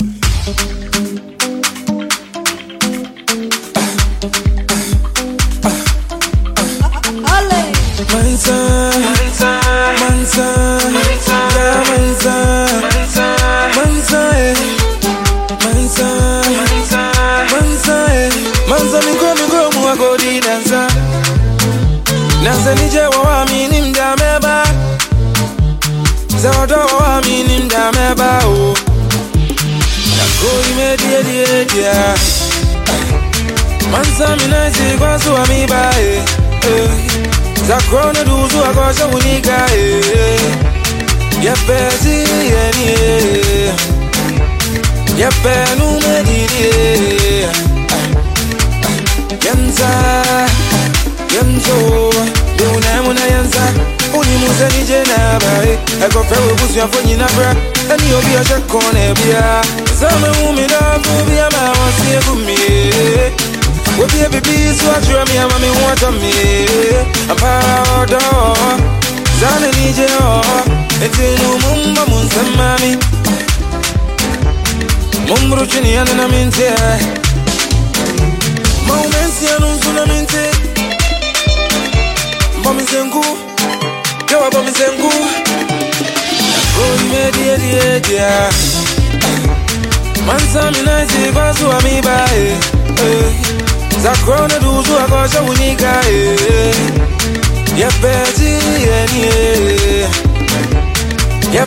Mansa, Mansa, Mansa, yeah, Mansa, Mansa, Mansa, eh. Mansa, Mansa, Mansa, eh. Mansa, mi go, mi go, mu go di dansa. Dansa ni je wa mi nim da meba. Zado wa mi nim da meba o. Da go ime die die die. Mansa mi na si kwa so mi ba eh. Zakrona duzu akosha unika eh. Yepezi yeni Yepenu medidi Yanza Yanzo Yuna muna yanza Uni muze nije na bae Eko fewe busu ya fonyi na bra Eni obi ya shakone bia Zame umida fubi ya mawasi ya gumi Wobi baby so atro me ama me want me Apado Zane nije o Etinu mumba munsamami Mumbru chini yana na mente Maumensi anunsu na mente Bomi zengu Yawa bomi zengu Nakoi medie die dia Mansa minaisi kwa suwa mibae Zakrona duzu akosha unika eh. Yepezi yeni eh. Yep.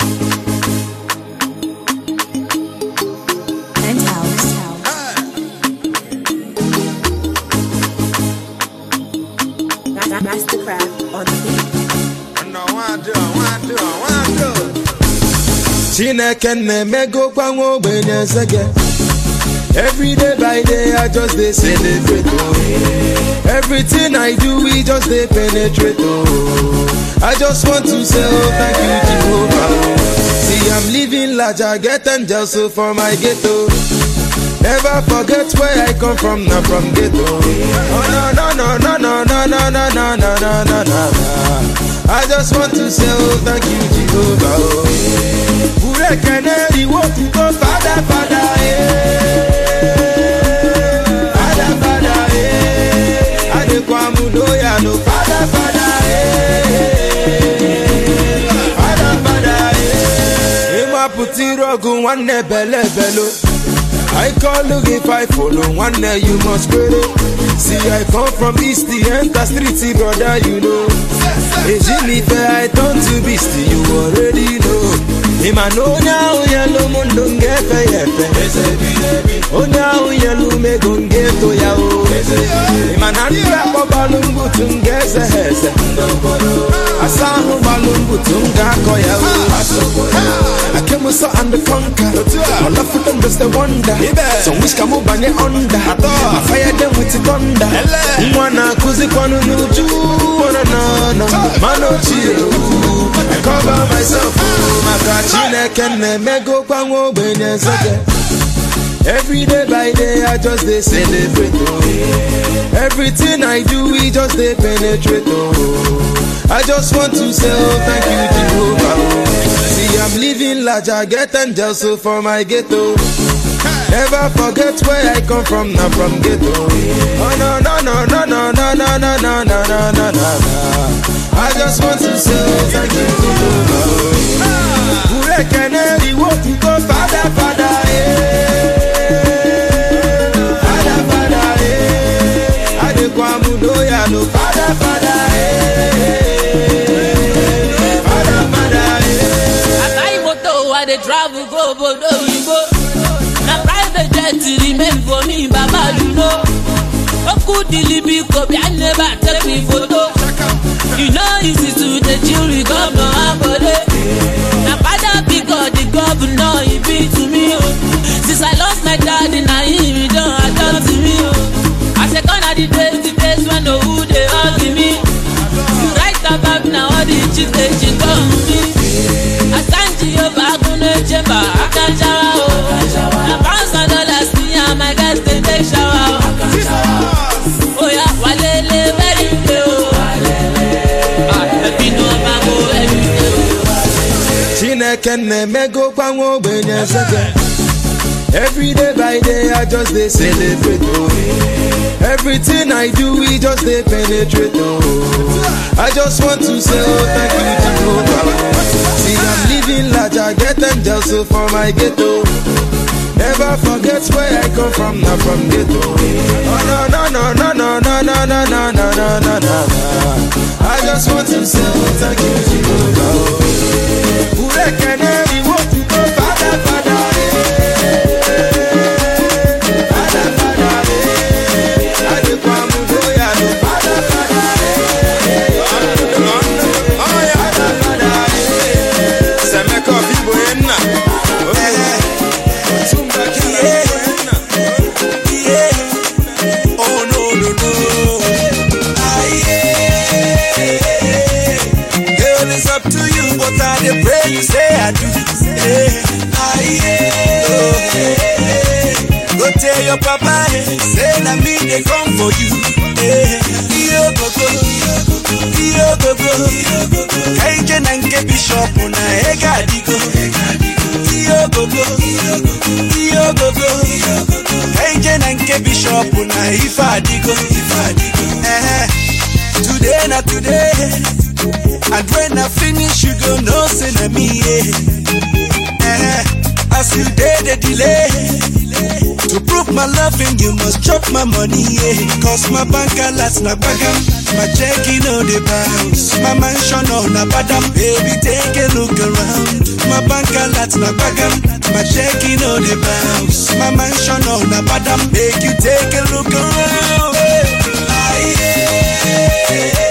Penthouse. Mastercraft on the beat. No, one do, one do, one do. Chineke na-emego kwanwo ogbenye sege. Every day by day I just dey celebrate oh. Everything I do we just dey penetrate oh. I just want to say oh thank you Jehovah. See I'm living large, I get angels so for my ghetto. Never forget where I come from, not from ghetto. Oh no no no no no no no no no no no no no. I just want to say oh thank you Jehovah oh. Ure keneri wo to go father father eh. No father, father, eh. Father, father, eh. Ema puti rogu wane bele belo. I call look if I follow one day you must credit. See I come from East the enter street brother you know. Ejimi fair I turn to beast you already know. Ima no nya yellow mundo ngefe yefe. Onya yellow me gonge to ya o. Ima nanda ko balungu tungeze heze. Asahu balungu tunga ko ya o. I came so and the conquer. All of them just a wonder. So wish come up and under. I fire them with the thunder. Mwana kuzi kwanu nuju. Wana na na. Mano chiyo. I cover myself. Makachine kene mego kwanwo benye sege. Every day by day I just dey celebrate oh. Everything I do we just dey penetrate oh. I just want to say oh thank you Jehovah oh. See I'm living large, I get angels so for my ghetto. Never forget where I come from, not from ghetto. Oh no no no no no no no no no no no no no. I just want to say oh thank you Jehovah oh. Ure keneri wo to go father father eh. No father, father, eh. Father, father, eh. I buy moto, I dey travel go bodo go. Na private jet remain for me, Baba you know. Oku dilibi kobi, I never take me photo. You know easy to the jury governor Abode. Na father because the governor he be to me oh. Since I lost my daddy, now he don't adopt me oh. I say gonna the days, the days when no who they hug me. You write about now all the chicks they chick on me. I stand to your back on the chamber, I can shower. I bounce on dollars, me and my guys they take shower. Oh yeah, walele very kenne me go kwango benye seke. Every day by day I just dey celebrate oh. Everything I do we just dey penetrate oh. I just want to say oh thank you Jehovah. See I'm living large, I get angels so for my ghetto. Never forget where I come from, not from ghetto. Oh no no no no no no no no no no no no no. I just want to say oh thank you Jehovah. Ure keneri wo tu ko father father. You say I do, hey, ah, yeah. Oh, hey, hey. Go tell your papa, hey, say na me they come for you. Hey, yo go go, yo go go. Kaije nange bishop na ega digo. Yo go go, yo go go. Kaije nange bishop na ifa digo, ifa digo. Eh, today na today. And when I finish, you go no say na me, yeah. Eh, as you did the delay, to prove my loving, you must chop my money, yeah. Cause my bank alerts na bagam, my checking on the bounce, my mansion on a badam, baby take a look around. My bank alerts na bagam, my checking on the bounce, my mansion on a badam, make you take a look around. Ah, yeah.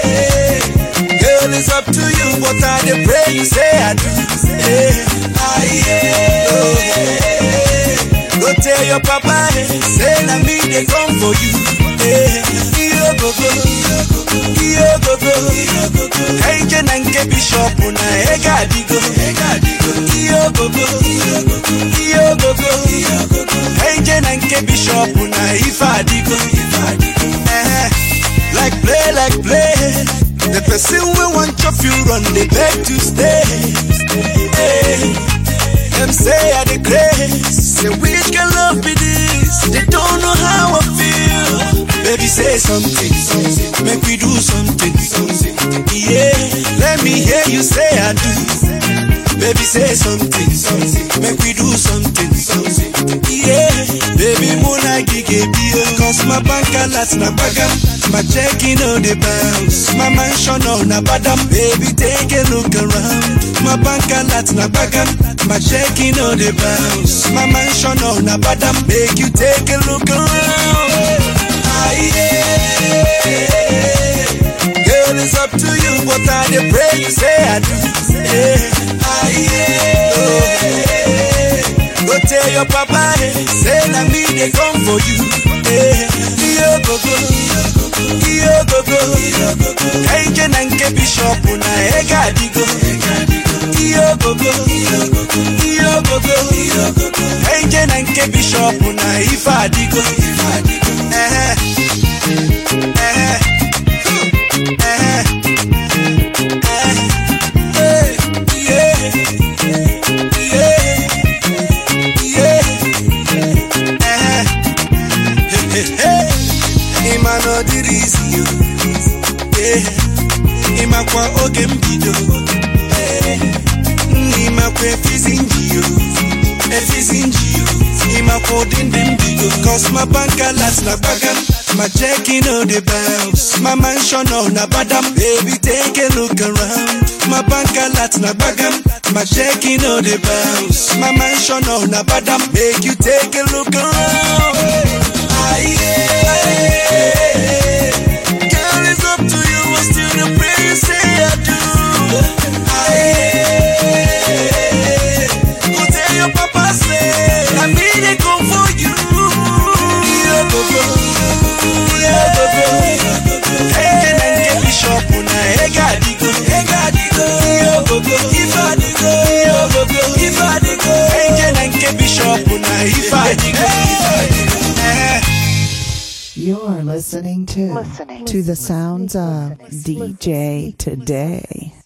It's up to you, but I dey pray you say I do. Hey, ah, yeah. Oh, hey. Go tell your papa, hey, say na me they come for you. Hey, yo go go, yo go go. Hey, je nange bishop na ega digo, ega digo. Yo go go, yo go go. Hey, je nange bishop na ifa digo, ifa digo. Eh, like play, like play. The person we want your you run, they beg to stay. Hey, them say I the grace. Say which can love be this? They don't know how I feel. Baby say something, something. Make we do something, something. Yeah, let me hear you say I do. Baby say something, something. Make we do something, something. Yeah, baby muna gige bio. Cause my bank alerts na bagam. My checking on the bounce, my mansion on a badam, baby take a look around. My bank alerts na bagam, my checking on the bounce, my mansion on a badam, make you take a look around. Ah, yeah. Girl, it's up to you, but I dey pray you say I do. Hey, ah, yeah. Oh, hey. Go tell your papa, hey, say na me they come for you. Hey, yo go go. Yo go go, hey je nange bishop na ega digo. Yo go go, yo go go, hey je nange bishop na ifa digo. Eh, eh, eh, eh, yeah, yeah, yeah, eh, hey, hey. Ima no dirisi yo, yeah. Ima kwa oge mbido, eh. Ima kwa efizinji yo, efizinji yo. Ima kwa dinde mbido. Cause my bank alerts na bagam, my checking on the bounce, my mansion on a badam, baby take a look around. My bank alerts na bagam, my checking on the bounce, my mansion on a badam, make you take a look around. Ah, yeah. Girl, it's up to you, but still the prayer you say I do. Ah, yeah. Go tell your papa say I need to come for you. Yo go go, yo go go. Hey, can I get bishop na ega digo, ega digo. Yo go go, ifa digo, yo go go, ifa digo. Hey, can I get bishop na ifa digo, ifa digo. You're listening to listening. to the sounds of D J Today.